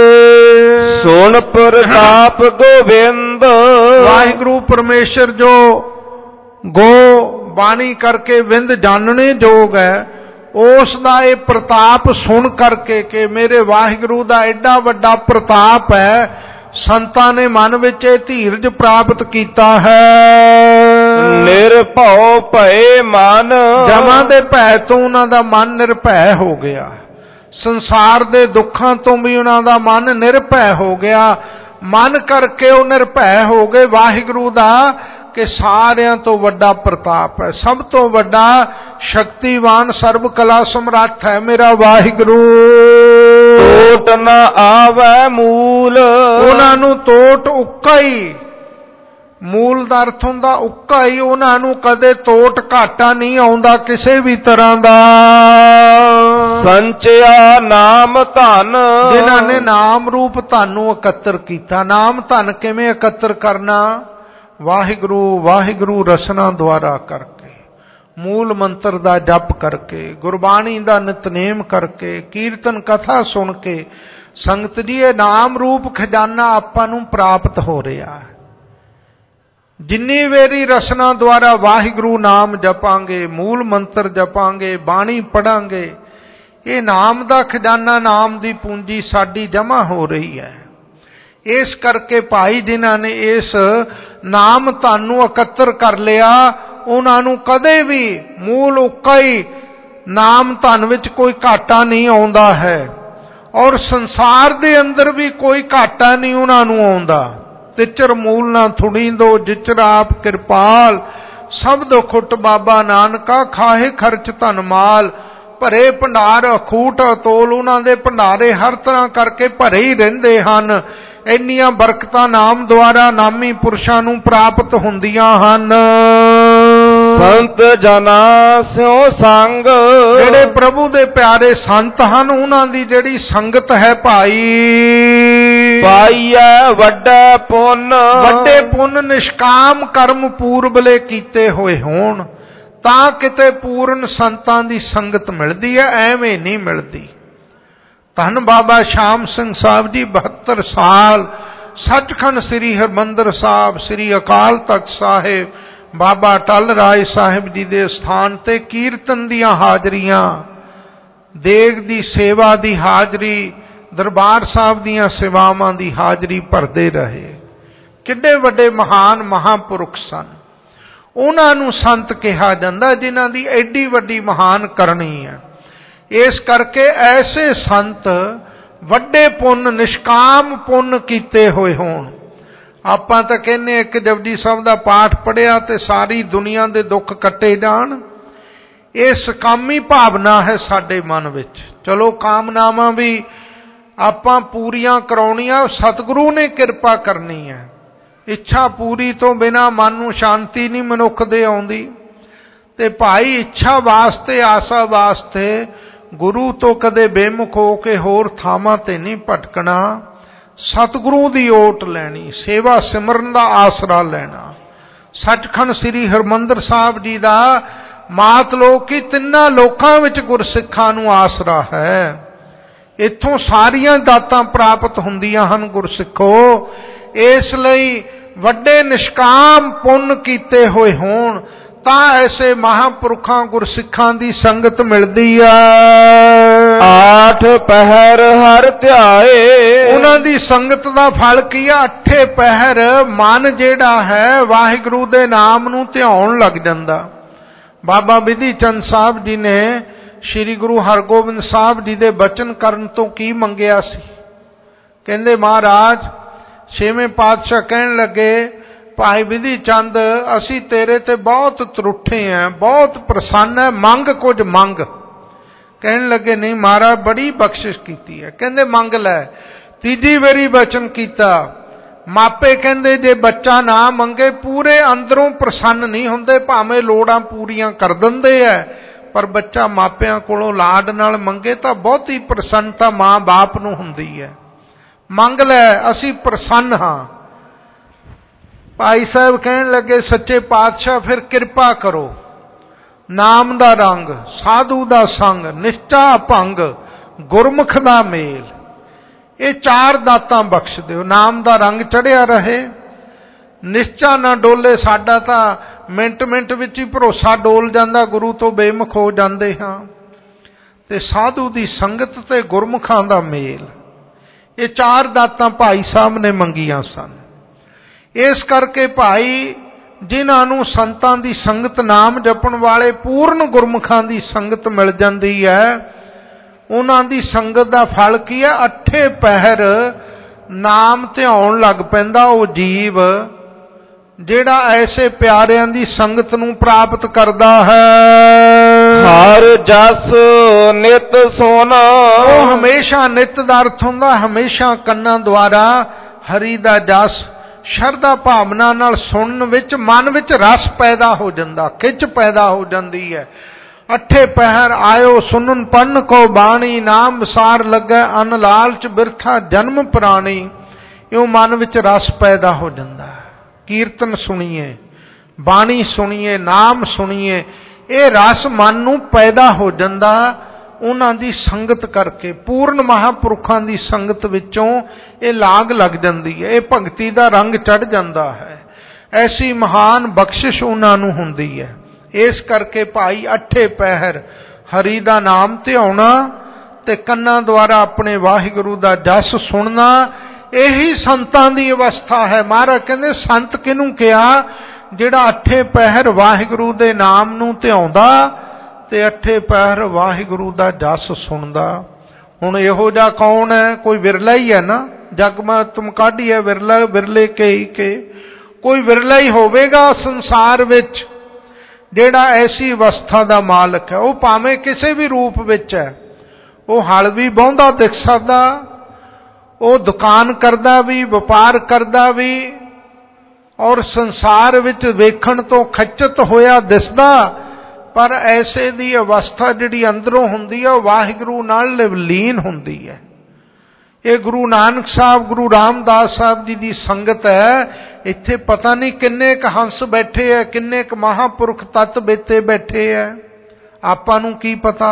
ਸੁਣ ਪ੍ਰਤਾਪ ਗੋਬਿੰਦ, ਵਾਹਿਗੁਰੂ ਪਰਮੇਸ਼ਰ ਜੋ ਗੋ ਬਾਣੀ ਕਰਕੇ ਵਿੰਦ ਜਾਣਨੇ ਯੋਗ ਹੈ, ਉਸ ਦਾ ਇਹ ਪ੍ਰਤਾਪ ਸੁਣ ਕਰਕੇ ਕਿ ਮੇਰੇ ਵਾਹਿਗੁਰੂ ਦਾ ਐਡਾ ਵੱਡਾ ਪ੍ਰਤਾਪ ਹੈ, ਸੰਤਾਂ ਨੇ ਮਨ ਵਿੱਚ ਇਹ ਧੀਰਜ ਪ੍ਰਾਪਤ ਕੀਤਾ ਹੈ। ਨਿਰਭਉ ਭਏ ਮਨ, ਜਮਾਂ ਦੇ ਭੈ ਤੋਂ ਉਹਨਾਂ ਦਾ ਮਨ ਨਿਰਭੈ ਹੋ ਗਿਆ, ਸੰਸਾਰ ਦੇ ਦੁੱਖਾਂ ਤੋਂ ਵੀ ਉਹਨਾਂ ਦਾ ਮਨ ਨਿਰਭੈ ਹੋ ਗਿਆ। ਮਨ ਕਰਕੇ ਉਹ ਨਿਰਭੈ ਹੋ ਗਏ ਵਾਹਿਗੁਰੂ ਦਾ ਕਿ ਸਾਰਿਆਂ ਤੋਂ ਵੱਡਾ ਪ੍ਰਤਾਪ ਹੈ, ਸਭ ਤੋਂ ਵੱਡਾ ਸ਼ਕਤੀਵਾਨ ਸਰਬ ਕਲਾ ਸਮਰੱਥ ਹੈ ਮੇਰਾ ਵਾਹਿਗੁਰੂ। ਟੋਟ ਨ ਆਵੈ ਮੂਲ, ਉਹਨਾਂ ਨੂੰ ਟੋਟ ਉੱਕਾ ਹੀ, ਮੂਲ ਦਾ ਅਰਥ ਹੁੰਦਾ ਉੱਕਾ ਹੀ, ਉਹਨਾਂ ਨੂੰ ਕਦੇ ਟੋਟ ਘਾਟਾ ਨਹੀਂ ਆਉਂਦਾ ਕਿਸੇ ਵੀ ਤਰ੍ਹਾਂ ਦਾ। ਸੰਚਿਆ ਨਾਮ ਧਨ, ਜਿਨ੍ਹਾਂ ਨੇ ਨਾਮ ਰੂਪ ਧਨ ਨੂੰ ਇਕੱਤਰ ਕੀਤਾ। ਨਾਮ ਧਨ ਕਿਵੇਂ ਇਕੱਤਰ ਕਰਨਾ? ਵਾਹਿਗੁਰੂ ਵਾਹਿਗੁਰੂ ਰਸਨਾ ਦੁਆਰਾ ਕਰਕੇ, ਮੂਲ ਮੰਤਰ ਦਾ ਜਪ ਕਰਕੇ, ਗੁਰਬਾਣੀ ਦਾ ਨਿਤਨੇਮ ਕਰਕੇ, ਕੀਰਤਨ ਕਥਾ ਸੁਣ ਕੇ। ਸੰਗਤ ਜੀ ਇਹ ਨਾਮ ਰੂਪ ਖਜ਼ਾਨਾ ਆਪਾਂ ਨੂੰ ਪ੍ਰਾਪਤ ਹੋ ਰਿਹਾ। ਜਿੰਨੀ ਵੇਰੀ ਰਸਨਾ ਦੁਆਰਾ ਵਾਹਿਗੁਰੂ ਨਾਮ ਜਪਾਂਗੇ, ਮੂਲ ਮੰਤਰ ਜਪਾਂਗੇ, ਬਾਣੀ ਪੜਾਂਗੇ, ਇਹ ਨਾਮ ਦਾ ਖਜ਼ਾਨਾ, ਨਾਮ ਦੀ ਪੂੰਜੀ ਸਾਡੀ ਜਮ੍ਹਾਂ ਹੋ ਰਹੀ ਹੈ। ਇਸ ਕਰਕੇ ਭਾਈ ਜਿਨ੍ਹਾਂ ਨੇ ਇਸ ਨਾਮ ਧਨ ਨੂੰ ਇਕੱਤਰ ਕਰ ਲਿਆ, ਉਹਨਾਂ ਨੂੰ ਕਦੇ ਵੀ ਮੂਲ ਉੱਕਾ ਹੀ ਨਾਮ ਧਨ ਵਿੱਚ ਕੋਈ ਘਾਟਾ ਨਹੀਂ ਆਉਂਦਾ ਹੈ ਔਰ ਸੰਸਾਰ ਦੇ ਅੰਦਰ ਵੀ ਕੋਈ ਘਾਟਾ ਨਹੀਂ ਉਹਨਾਂ ਨੂੰ ਆਉਂਦਾ। ਤਿਚਰ ਮੂਲ ਨਾ ਥੁੜੀਂਦੋ ਜਿਚਰ ਆਪ ਕਿਰਪਾਲ, ਸਭ ਦੁਖੁੱਟ ਬਾਬਾ ਨਾਨਕਾ ਖਾਹੇ ਖਰਚ ਧਨ ਮਾਲ। ਭਰੇ ਭੰਡਾਰ ਅਖੂਟ ਅਤੋਲ, ਉਹਨਾਂ ਦੇ ਭੰਡਾਰੇ ਹਰ ਤਰ੍ਹਾਂ ਕਰਕੇ ਭਰੇ ਹੀ ਰਹਿੰਦੇ ਹਨ। ਇੰਨੀਆਂ ਬਰਕਤਾਂ ਨਾਮ ਦੁਆਰਾ ਨਾਮੀ ਪੁਰਸ਼ਾਂ ਨੂੰ ਪ੍ਰਾਪਤ ਹੁੰਦੀਆਂ ਹਨ। ਸੰਤ ਜਨਾ ਸਿਉ ਸੰਗ ਜਿਹੜੇ ਪ੍ਰਭੂ ਦੇ ਪਿਆਰੇ ਸੰਤ ਹਨ ਉਹਨਾਂ ਦੀ ਜਿਹੜੀ ਸੰਗਤ ਹੈ ਭਾਈ ਪਾਈਐ ਵੱਡਾ ਪੁੰਨ ਵੱਡੇ ਪੁੰਨ ਨਿਸ਼ਕਾਮ ਕਰਮ ਪੂਰਬਲੇ ਕੀਤੇ ਹੋਏ ਹੋਣ ਤਾਂ ਕਿਤੇ ਪੂਰਨ ਸੰਤਾਂ ਦੀ ਸੰਗਤ ਮਿਲਦੀ ਹੈ, ਐਵੇਂ ਨਹੀਂ ਮਿਲਦੀ। ਧੰਨ ਬਾਬਾ ਸ਼ਾਮ ਸਿੰਘ ਸਾਹਿਬ ਜੀ ਬਹੱਤਰ ਸਾਲ ਸੱਚਖੰਡ ਸ੍ਰੀ ਹਰਿਮੰਦਰ ਸਾਹਿਬ, ਸ੍ਰੀ ਅਕਾਲ ਤਖਤ ਸਾਹਿਬ, ਬਾਬਾ ਅਟਲ ਰਾਏ ਸਾਹਿਬ ਜੀ ਦੇ ਸਥਾਨ ਤੇ ਕੀਰਤਨ ਦੀਆਂ ਹਾਜ਼ਰੀਆਂ, ਦੇਗ ਦੀ ਸੇਵਾ ਦੀ ਹਾਜ਼ਰੀ, ਦਰਬਾਰ ਸਾਹਿਬ ਦੀਆਂ ਸੇਵਾਵਾਂ ਦੀ ਹਾਜ਼ਰੀ ਭਰਦੇ ਰਹੇ। ਕਿੱਡੇ ਵੱਡੇ ਮਹਾਨ ਮਹਾਂਪੁਰਖ ਸਨ। ਉਹਨਾਂ ਨੂੰ ਸੰਤ ਕਿਹਾ ਜਾਂਦਾ ਜਿਨ੍ਹਾਂ ਦੀ ਐਡੀ ਵੱਡੀ ਮਹਾਨ ਕਰਨੀ ਹੈ। ਇਸ ਕਰਕੇ ਐਸੇ ਸੰਤ ਵੱਡੇ ਪੁੰਨ ਨਿਸ਼ਕਾਮ ਪੁੰਨ ਕੀਤੇ ਹੋਏ ਹੋਣ। ਆਪਾਂ ਤਾਂ ਕਹਿੰਦੇ ਇੱਕ ਜਪਜੀ ਸਾਹਿਬ ਦਾ ਪਾਠ ਪੜਿਆ ਤੇ ਸਾਰੀ ਦੁਨੀਆ ਦੇ ਦੁੱਖ ਕੱਟੇ ਜਾਣ। ਇਹ ਸਕਾਮੀ ਭਾਵਨਾ ਹੈ ਸਾਡੇ ਮਨ ਵਿੱਚ। ਚਲੋ ਕਾਮਨਾਵਾਂ ਵੀ ਆਪਾਂ ਪੂਰੀਆਂ ਕਰਾਉਣੀਆਂ, ਸਤਿਗੁਰੂ ਨੇ ਕਿਰਪਾ ਕਰਨੀ ਹੈ। ਇੱਛਾ ਪੂਰੀ ਤੋਂ ਬਿਨਾਂ ਮਨ ਨੂੰ ਸ਼ਾਂਤੀ ਨਹੀਂ ਮਨੁੱਖ ਦੇ ਆਉਂਦੀ। ਤੇ ਭਾਈ ਇੱਛਾ ਵਾਸਤੇ, ਆਸਾ ਵਾਸਤੇ ਗੁਰੂ ਤੋਂ ਕਦੇ ਬੇਮੁਖ ਹੋ ਕੇ ਹੋਰ ਥਾਵਾਂ ਤੇ ਨਹੀਂ ਭਟਕਣਾ। ਸਤਿਗੁਰੂ ਦੀ ਓਟ ਲੈਣੀ, ਸੇਵਾ ਸਿਮਰਨ ਦਾ ਆਸਰਾ ਲੈਣਾ। ਸੱਚਖੰਡ ਸ੍ਰੀ ਹਰਿਮੰਦਰ ਸਾਹਿਬ ਜੀ ਦਾ ਮਾਤ ਲੋਕ ਕੀ ਤਿੰਨਾਂ ਲੋਕਾਂ ਵਿੱਚ ਗੁਰਸਿੱਖਾਂ ਨੂੰ ਆਸਰਾ ਹੈ। ਇੱਥੋਂ ਸਾਰੀਆਂ ਦਾਤਾਂ ਪ੍ਰਾਪਤ ਹੁੰਦੀਆਂ ਹਨ ਗੁਰਸਿੱਖੋ। ਇਸ ਲਈ ਵੱਡੇ ਨਿਸ਼ਕਾਮ ਪੁੰਨ ਕੀਤੇ ਹੋਏ ਹੋਣ ਤਾਂ ਐਸੇ ਮਹਾਂਪੁਰਖਾਂ ਗੁਰਸਿੱਖਾਂ ਦੀ ਸੰਗਤ ਮਿਲਦੀ ਆ। ਆਠ ਪਹਿਰ ਹਰ ਧਿਆਏ, ਉਹਨਾਂ ਦੀ ਸੰਗਤ ਦਾ ਫਲ ਕੀ ਆ? ਅੱਠੇ ਪਹਿਰ ਮਨ ਜਿਹੜਾ ਹੈ ਵਾਹਿਗੁਰੂ ਦੇ ਨਾਮ ਨੂੰ ਧਿਆਉਣ ਲੱਗ ਜਾਂਦਾ। ਬਾਬਾ ਬਿਧੀ ਚੰਦ ਸਾਹਿਬ ਜੀ ਨੇ ਸ੍ਰੀ ਗੁਰੂ ਹਰਗੋਬਿੰਦ ਸਾਹਿਬ ਜੀ ਦੇ ਬਚਨ ਕਰਨ ਤੋਂ ਕੀ ਮੰਗਿਆ ਸੀ? ਕਹਿੰਦੇ ਮਹਾਰਾਜ, ਛੇਵੇਂ ਪਾਤਸ਼ਾਹ ਕਹਿਣ ਲੱਗੇ ਭਾਈ ਬਿਧੀ ਚੰਦ ਅਸੀਂ ਤੇਰੇ ਤੇ ਬਹੁਤ ਤਰੁੱਠੇ ਆਂ, ਬਹੁਤ ਪ੍ਰਸੰਨ ਹੈ, ਮੰਗ ਕੁਝ ਮੰਗ। ਕਹਿਣ ਲੱਗੇ ਨਹੀਂ ਮਹਾਰਾਜ ਬੜੀ ਬਖਸ਼ਿਸ਼ ਕੀਤੀ ਹੈ। ਕਹਿੰਦੇ ਮੰਗ ਲੈ। ਤੀਜੀ ਵਾਰੀ ਬਚਨ ਕੀਤਾ। ਮਾਪੇ ਕਹਿੰਦੇ ਜੇ ਬੱਚਾ ਨਾ ਮੰਗੇ ਪੂਰੇ ਅੰਦਰੋਂ ਪ੍ਰਸੰਨ ਨਹੀਂ ਹੁੰਦੇ, ਭਾਵੇਂ ਲੋੜਾਂ ਪੂਰੀਆਂ ਕਰ ਦਿੰਦੇ ਐ, ਪਰ ਬੱਚਾ ਮਾਪਿਆਂ ਕੋਲੋਂ ਲਾਡ ਨਾਲ ਮੰਗੇ ਤਾਂ ਬਹੁਤੀ ਪ੍ਰਸੰਨਤਾ ਮਾਂ ਬਾਪ ਨੂੰ ਹੁੰਦੀ ਹੈ। ਮੰਗ ਲੈ, ਅਸੀਂ ਪ੍ਰਸੰਨ ਹਾਂ। ਭਾਈ ਸਾਹਿਬ ਕਹਿਣ ਲੱਗੇ ਸੱਚੇ ਪਾਤਸ਼ਾਹ ਫਿਰ ਕਿਰਪਾ ਕਰੋ। ਨਾਮ ਦਾ ਰੰਗ, ਸਾਧੂ ਦਾ ਸੰਗ, ਨਿਸ਼ਚਾ ਭੰਗ, ਗੁਰਮੁਖ ਦਾ ਮੇਲ, ਇਹ ਚਾਰ ਦਾਤਾਂ ਬਖਸ਼ ਦਿਓ। ਨਾਮ ਦਾ ਰੰਗ ਚੜਿਆ ਰਹੇ, ਨਿਸ਼ਚਾ ਨਾ ਡੋਲੇ। ਸਾਡਾ ਤਾਂ ਮਿੰਟ ਮਿੰਟ ਵਿੱਚ ਹੀ ਭਰੋਸਾ ਡੋਲ ਜਾਂਦਾ, ਗੁਰੂ ਤੋਂ ਬੇਮੁਖ ਹੋ ਜਾਂਦੇ ਹਾਂ। ਤੇ ਸਾਧੂ ਦੀ ਸੰਗਤ ਤੇ ਗੁਰਮੁਖਾਂ ਦਾ ਮੇਲ, ਇਹ ਚਾਰ ਦਾਤਾਂ ਭਾਈ ਸਾਹਿਬ ਨੇ ਮੰਗੀਆਂ ਸਨ। ਇਸ ਕਰਕੇ ਭਾਈ ਜਿਨ੍ਹਾਂ ਨੂੰ ਸੰਤਾਂ ਦੀ ਸੰਗਤ, ਨਾਮ ਜਪਣ ਵਾਲੇ ਪੂਰਨ ਗੁਰਮੁਖਾਂ ਦੀ ਸੰਗਤ ਮਿਲ ਜਾਂਦੀ ਹੈ, ਉਹਨਾਂ ਦੀ ਸੰਗਤ ਦਾ ਫਲ ਕੀ ਹੈ? ਅੱਠੇ ਪਹਿਰ ਨਾਮ ਧਿਆਉਣ ਲੱਗ ਪੈਂਦਾ ਉਹ ਜੀਵ ਜਿਹੜਾ ਐਸੇ ਪਿਆਰਿਆਂ ਦੀ ਸੰਗਤ ਨੂੰ ਪ੍ਰਾਪਤ ਕਰਦਾ ਹੈ। ਹਰ ਜਸ ਨਿਤ ਸੁਣਾ, ਉਹ ਹਮੇਸ਼ਾ, ਨਿਤ ਦਾ ਅਰਥ ਹੁੰਦਾ ਹਮੇਸ਼ਾ ਕੰਨਾਂ ਦੁਆਰਾ ਹਰੀ ਦਾ ਜਸ ਸ਼ਰਧਾ ਭਾਵਨਾ ਨਾਲ ਸੁਣਨ ਵਿੱਚ ਮਨ ਵਿੱਚ ਰਸ ਪੈਦਾ ਹੋ ਜਾਂਦਾ, ਖਿੱਚ ਪੈਦਾ ਹੋ ਜਾਂਦੀ ਹੈ। ਅੱਠੇ ਪਹਿਰ ਆਇਓ ਸੁਨਨ ਪੜਨ ਕੋ ਬਾਣੀ, ਨਾਮ ਵਿਸਾਰ ਲੱਗੈ ਅਨ ਲਾਲਚ ਬਿਰਥਾ ਜਨਮ ਪ੍ਰਾਣੀ। ਇਉਂ ਮਨ ਵਿੱਚ ਰਸ ਪੈਦਾ ਹੋ ਜਾਂਦਾ। ਕੀਰਤਨ ਸੁਣੀਏ, ਬਾਣੀ ਸੁਣੀਏ, ਨਾਮ ਸੁਣੀਏ, ਇਹ ਰਸ ਮਨ ਨੂੰ ਪੈਦਾ ਹੋ ਜਾਂਦਾ ਉਹਨਾਂ ਦੀ ਸੰਗਤ ਕਰਕੇ। ਪੂਰਨ ਮਹਾਂਪੁਰਖਾਂ ਦੀ ਸੰਗਤ ਵਿੱਚੋਂ ਇਹ ਲਾਗ ਲੱਗ ਜਾਂਦੀ ਹੈ, ਇਹ ਭਗਤੀ ਦਾ ਰੰਗ ਚੜ ਜਾਂਦਾ ਹੈ। ਐਸੀ ਮਹਾਨ ਬਖਸ਼ਿਸ਼ ਉਹਨਾਂ ਨੂੰ ਹੁੰਦੀ ਹੈ। ਇਸ ਕਰਕੇ ਭਾਈ ਅੱਠੇ ਪਹਿਰ ਹਰੀ ਦਾ ਨਾਮ ਧਿਆਉਣਾ ਤੇ ਕੰਨਾਂ ਦੁਆਰਾ ਆਪਣੇ ਵਾਹਿਗੁਰੂ ਦਾ ਜਸ ਸੁਣਨਾ, ਇਹੀ ਸੰਤਾਂ ਦੀ ਅਵਸਥਾ ਹੈ। ਮਹਾਰਾਜ ਕਹਿੰਦੇ ਸੰਤ ਕਿਹਨੂੰ ਕਿਹਾ? ਜਿਹੜਾ ਅੱਠੇ ਪਹਿਰ ਵਾਹਿਗੁਰੂ ਦੇ ਨਾਮ ਨੂੰ ਧਿਆਉਂਦਾ ਤੇ ਅੱਠੇ ਪਹਿਰ ਵਾਹਿਗੁਰੂ ਦਾ ਜਸ ਸੁਣਦਾ। ਹੁਣ ਇਹੋ ਜਿਹਾ ਕੌਣ ਹੈ? ਕੋਈ ਵਿਰਲਾ ਹੀ ਹੈ ਨਾ। ਜਗ ਮੈਂ ਤੁਮ ਕਾਢੀ ਹੈ ਵਿਰਲਾ, ਵਿਰਲੇ ਕੇ ਹੀ ਕੇ ਕੋਈ ਵਿਰਲਾ ਹੀ ਹੋਵੇਗਾ ਸੰਸਾਰ ਵਿੱਚ ਜਿਹੜਾ ਐਸੀ ਅਵਸਥਾ ਦਾ ਮਾਲਕ ਹੈ। ਉਹ ਭਾਵੇਂ ਕਿਸੇ ਵੀ ਰੂਪ ਵਿੱਚ ਹੈ, ਉਹ ਹਲ ਵੀ ਵਾਹੁੰਦਾ ਦਿਖ ਸਕਦਾ, ਉਹ ਦੁਕਾਨ ਕਰਦਾ ਵੀ, ਵਪਾਰ ਕਰਦਾ ਵੀ, ਔਰ ਸੰਸਾਰ ਵਿੱਚ ਵੇਖਣ ਤੋਂ ਖਚਿਤ ਹੋਇਆ ਦਿਸਦਾ, ਪਰ ਐਸੇ ਦੀ ਅਵਸਥਾ ਜਿਹੜੀ ਅੰਦਰੋਂ ਹੁੰਦੀ ਹੈ ਉਹ ਵਾਹਿਗੁਰੂ ਨਾਲ ਲਿਵਲੀਨ ਹੁੰਦੀ ਹੈ। ਇਹ ਗੁਰੂ ਨਾਨਕ ਸਾਹਿਬ, ਗੁਰੂ ਰਾਮਦਾਸ ਸਾਹਿਬ ਜੀ ਦੀ ਸੰਗਤ ਹੈ। ਇੱਥੇ ਪਤਾ ਨਹੀਂ ਕਿੰਨੇ ਕੁ ਹੰਸ ਬੈਠੇ ਹੈ, ਕਿੰਨੇ ਕੁ ਮਹਾਂਪੁਰਖ ਤਤ ਬੇਤੇ ਬੈਠੇ ਹੈ, ਆਪਾਂ ਨੂੰ ਕੀ ਪਤਾ।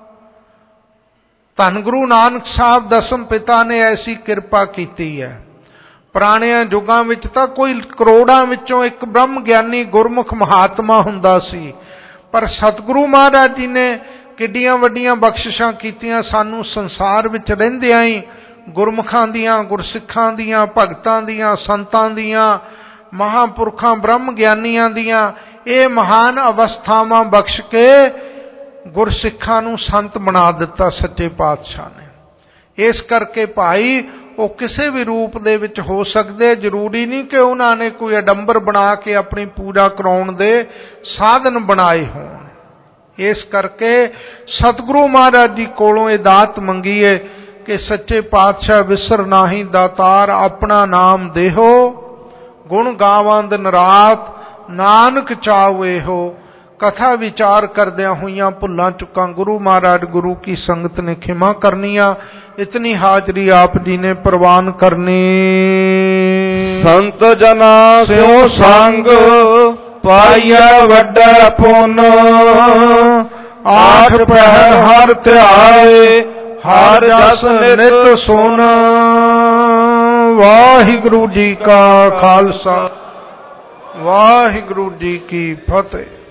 ਧੰਨ ਗੁਰੂ ਨਾਨਕ ਸਾਹਿਬ ਦਸਮ ਪਿਤਾ ਨੇ ਐਸੀ ਕਿਰਪਾ ਕੀਤੀ ਹੈ। ਪੁਰਾਣਿਆਂ ਯੁੱਗਾਂ ਵਿੱਚ ਤਾਂ ਕੋਈ ਕਰੋੜਾਂ ਵਿੱਚੋਂ ਇੱਕ ਬ੍ਰਹਮ ਗਿਆਨੀ ਗੁਰਮੁਖ ਮਹਾਤਮਾ ਹੁੰਦਾ ਸੀ, ਪਰ ਸਤਿਗੁਰੂ ਮਹਾਰਾਜ ਜੀ ਨੇ ਕਿੱਡੀਆਂ ਵੱਡੀਆਂ ਬਖਸ਼ਿਸ਼ਾਂ ਕੀਤੀਆਂ ਸਾਨੂੰ। ਸੰਸਾਰ ਵਿੱਚ ਰਹਿੰਦਿਆਂ ਹੀ ਗੁਰਮੁਖਾਂ ਦੀਆਂ, ਗੁਰਸਿੱਖਾਂ ਦੀਆਂ, ਭਗਤਾਂ ਦੀਆਂ, ਸੰਤਾਂ ਦੀਆਂ, ਮਹਾਂਪੁਰਖਾਂ ਬ੍ਰਹਮ ਗਿਆਨੀਆਂ ਦੀਆਂ ਇਹ ਮਹਾਨ ਅਵਸਥਾਵਾਂ ਬਖਸ਼ ਕੇ ਗੁਰਸਿੱਖਾਂ ਨੂੰ ਸੰਤ ਬਣਾ ਦਿੱਤਾ ਸੱਚੇ ਪਾਤਸ਼ਾਹ ਨੇ। ਇਸ ਕਰਕੇ ਭਾਈ ਉਹ ਕਿਸੇ ਵੀ ਰੂਪ ਦੇ ਵਿੱਚ ਹੋ ਸਕਦੇ, ਜ਼ਰੂਰੀ ਨਹੀਂ ਕਿ ਉਹਨਾਂ ਨੇ ਕੋਈ ਅਡੰਬਰ ਬਣਾ ਕੇ ਆਪਣੀ ਪੂਜਾ ਕਰਾਉਣ ਦੇ ਸਾਧਨ ਬਣਾਏ ਹੋਣ। ਇਸ ਕਰਕੇ ਸਤਿਗੁਰੂ ਮਹਾਰਾਜ ਜੀ ਕੋਲੋਂ ਇਹ ਦਾਤ ਮੰਗੀਏ ਕਿ ਸੱਚੇ ਪਾਤਸ਼ਾਹ ਵਿਸਰ ਨਾਹੀ ਦਾਤਾਰ, ਆਪਣਾ ਨਾਮ ਦੇਹੋ, ਗੁਣ ਗਾਵਾਂ ਦਿਨ ਰਾਤ, ਨਾਨਕ ਚਾਉ ਇਹੋ। ਕਥਾ ਵਿਚਾਰ ਕਰਦਿਆਂ ਹੋਈਆਂ ਭੁੱਲਾਂ ਚੁੱਕਾਂ ਗੁਰੂ ਮਹਾਰਾਜ ਗੁਰੂ ਕੀ ਸੰਗਤ ਨੇ ਖਿਮਾ ਕਰਨੀਆਂ। ਇਤਨੀ ਹਾਜ਼ਰੀ ਆਪ ਜੀ ਨੇ ਪ੍ਰਵਾਨ ਕਰਨੀ। ਸੰਤ ਜਨਾ ਸਿਉ ਸੰਗ ਪਾਈਐ ਵੱਡਾ ਪੁੰਨ, ਆਠ ਪਹਿਰ ਹਰ ਧਿਆਏ, ਹਰ ਜਸ ਨਿਤ ਸੁਨ। ਵਾਹਿਗੁਰੂ ਜੀ ਕਾ ਖਾਲਸਾ, ਵਾਹਿਗੁਰੂ ਜੀ ਕੀ ਫਤਿਹ।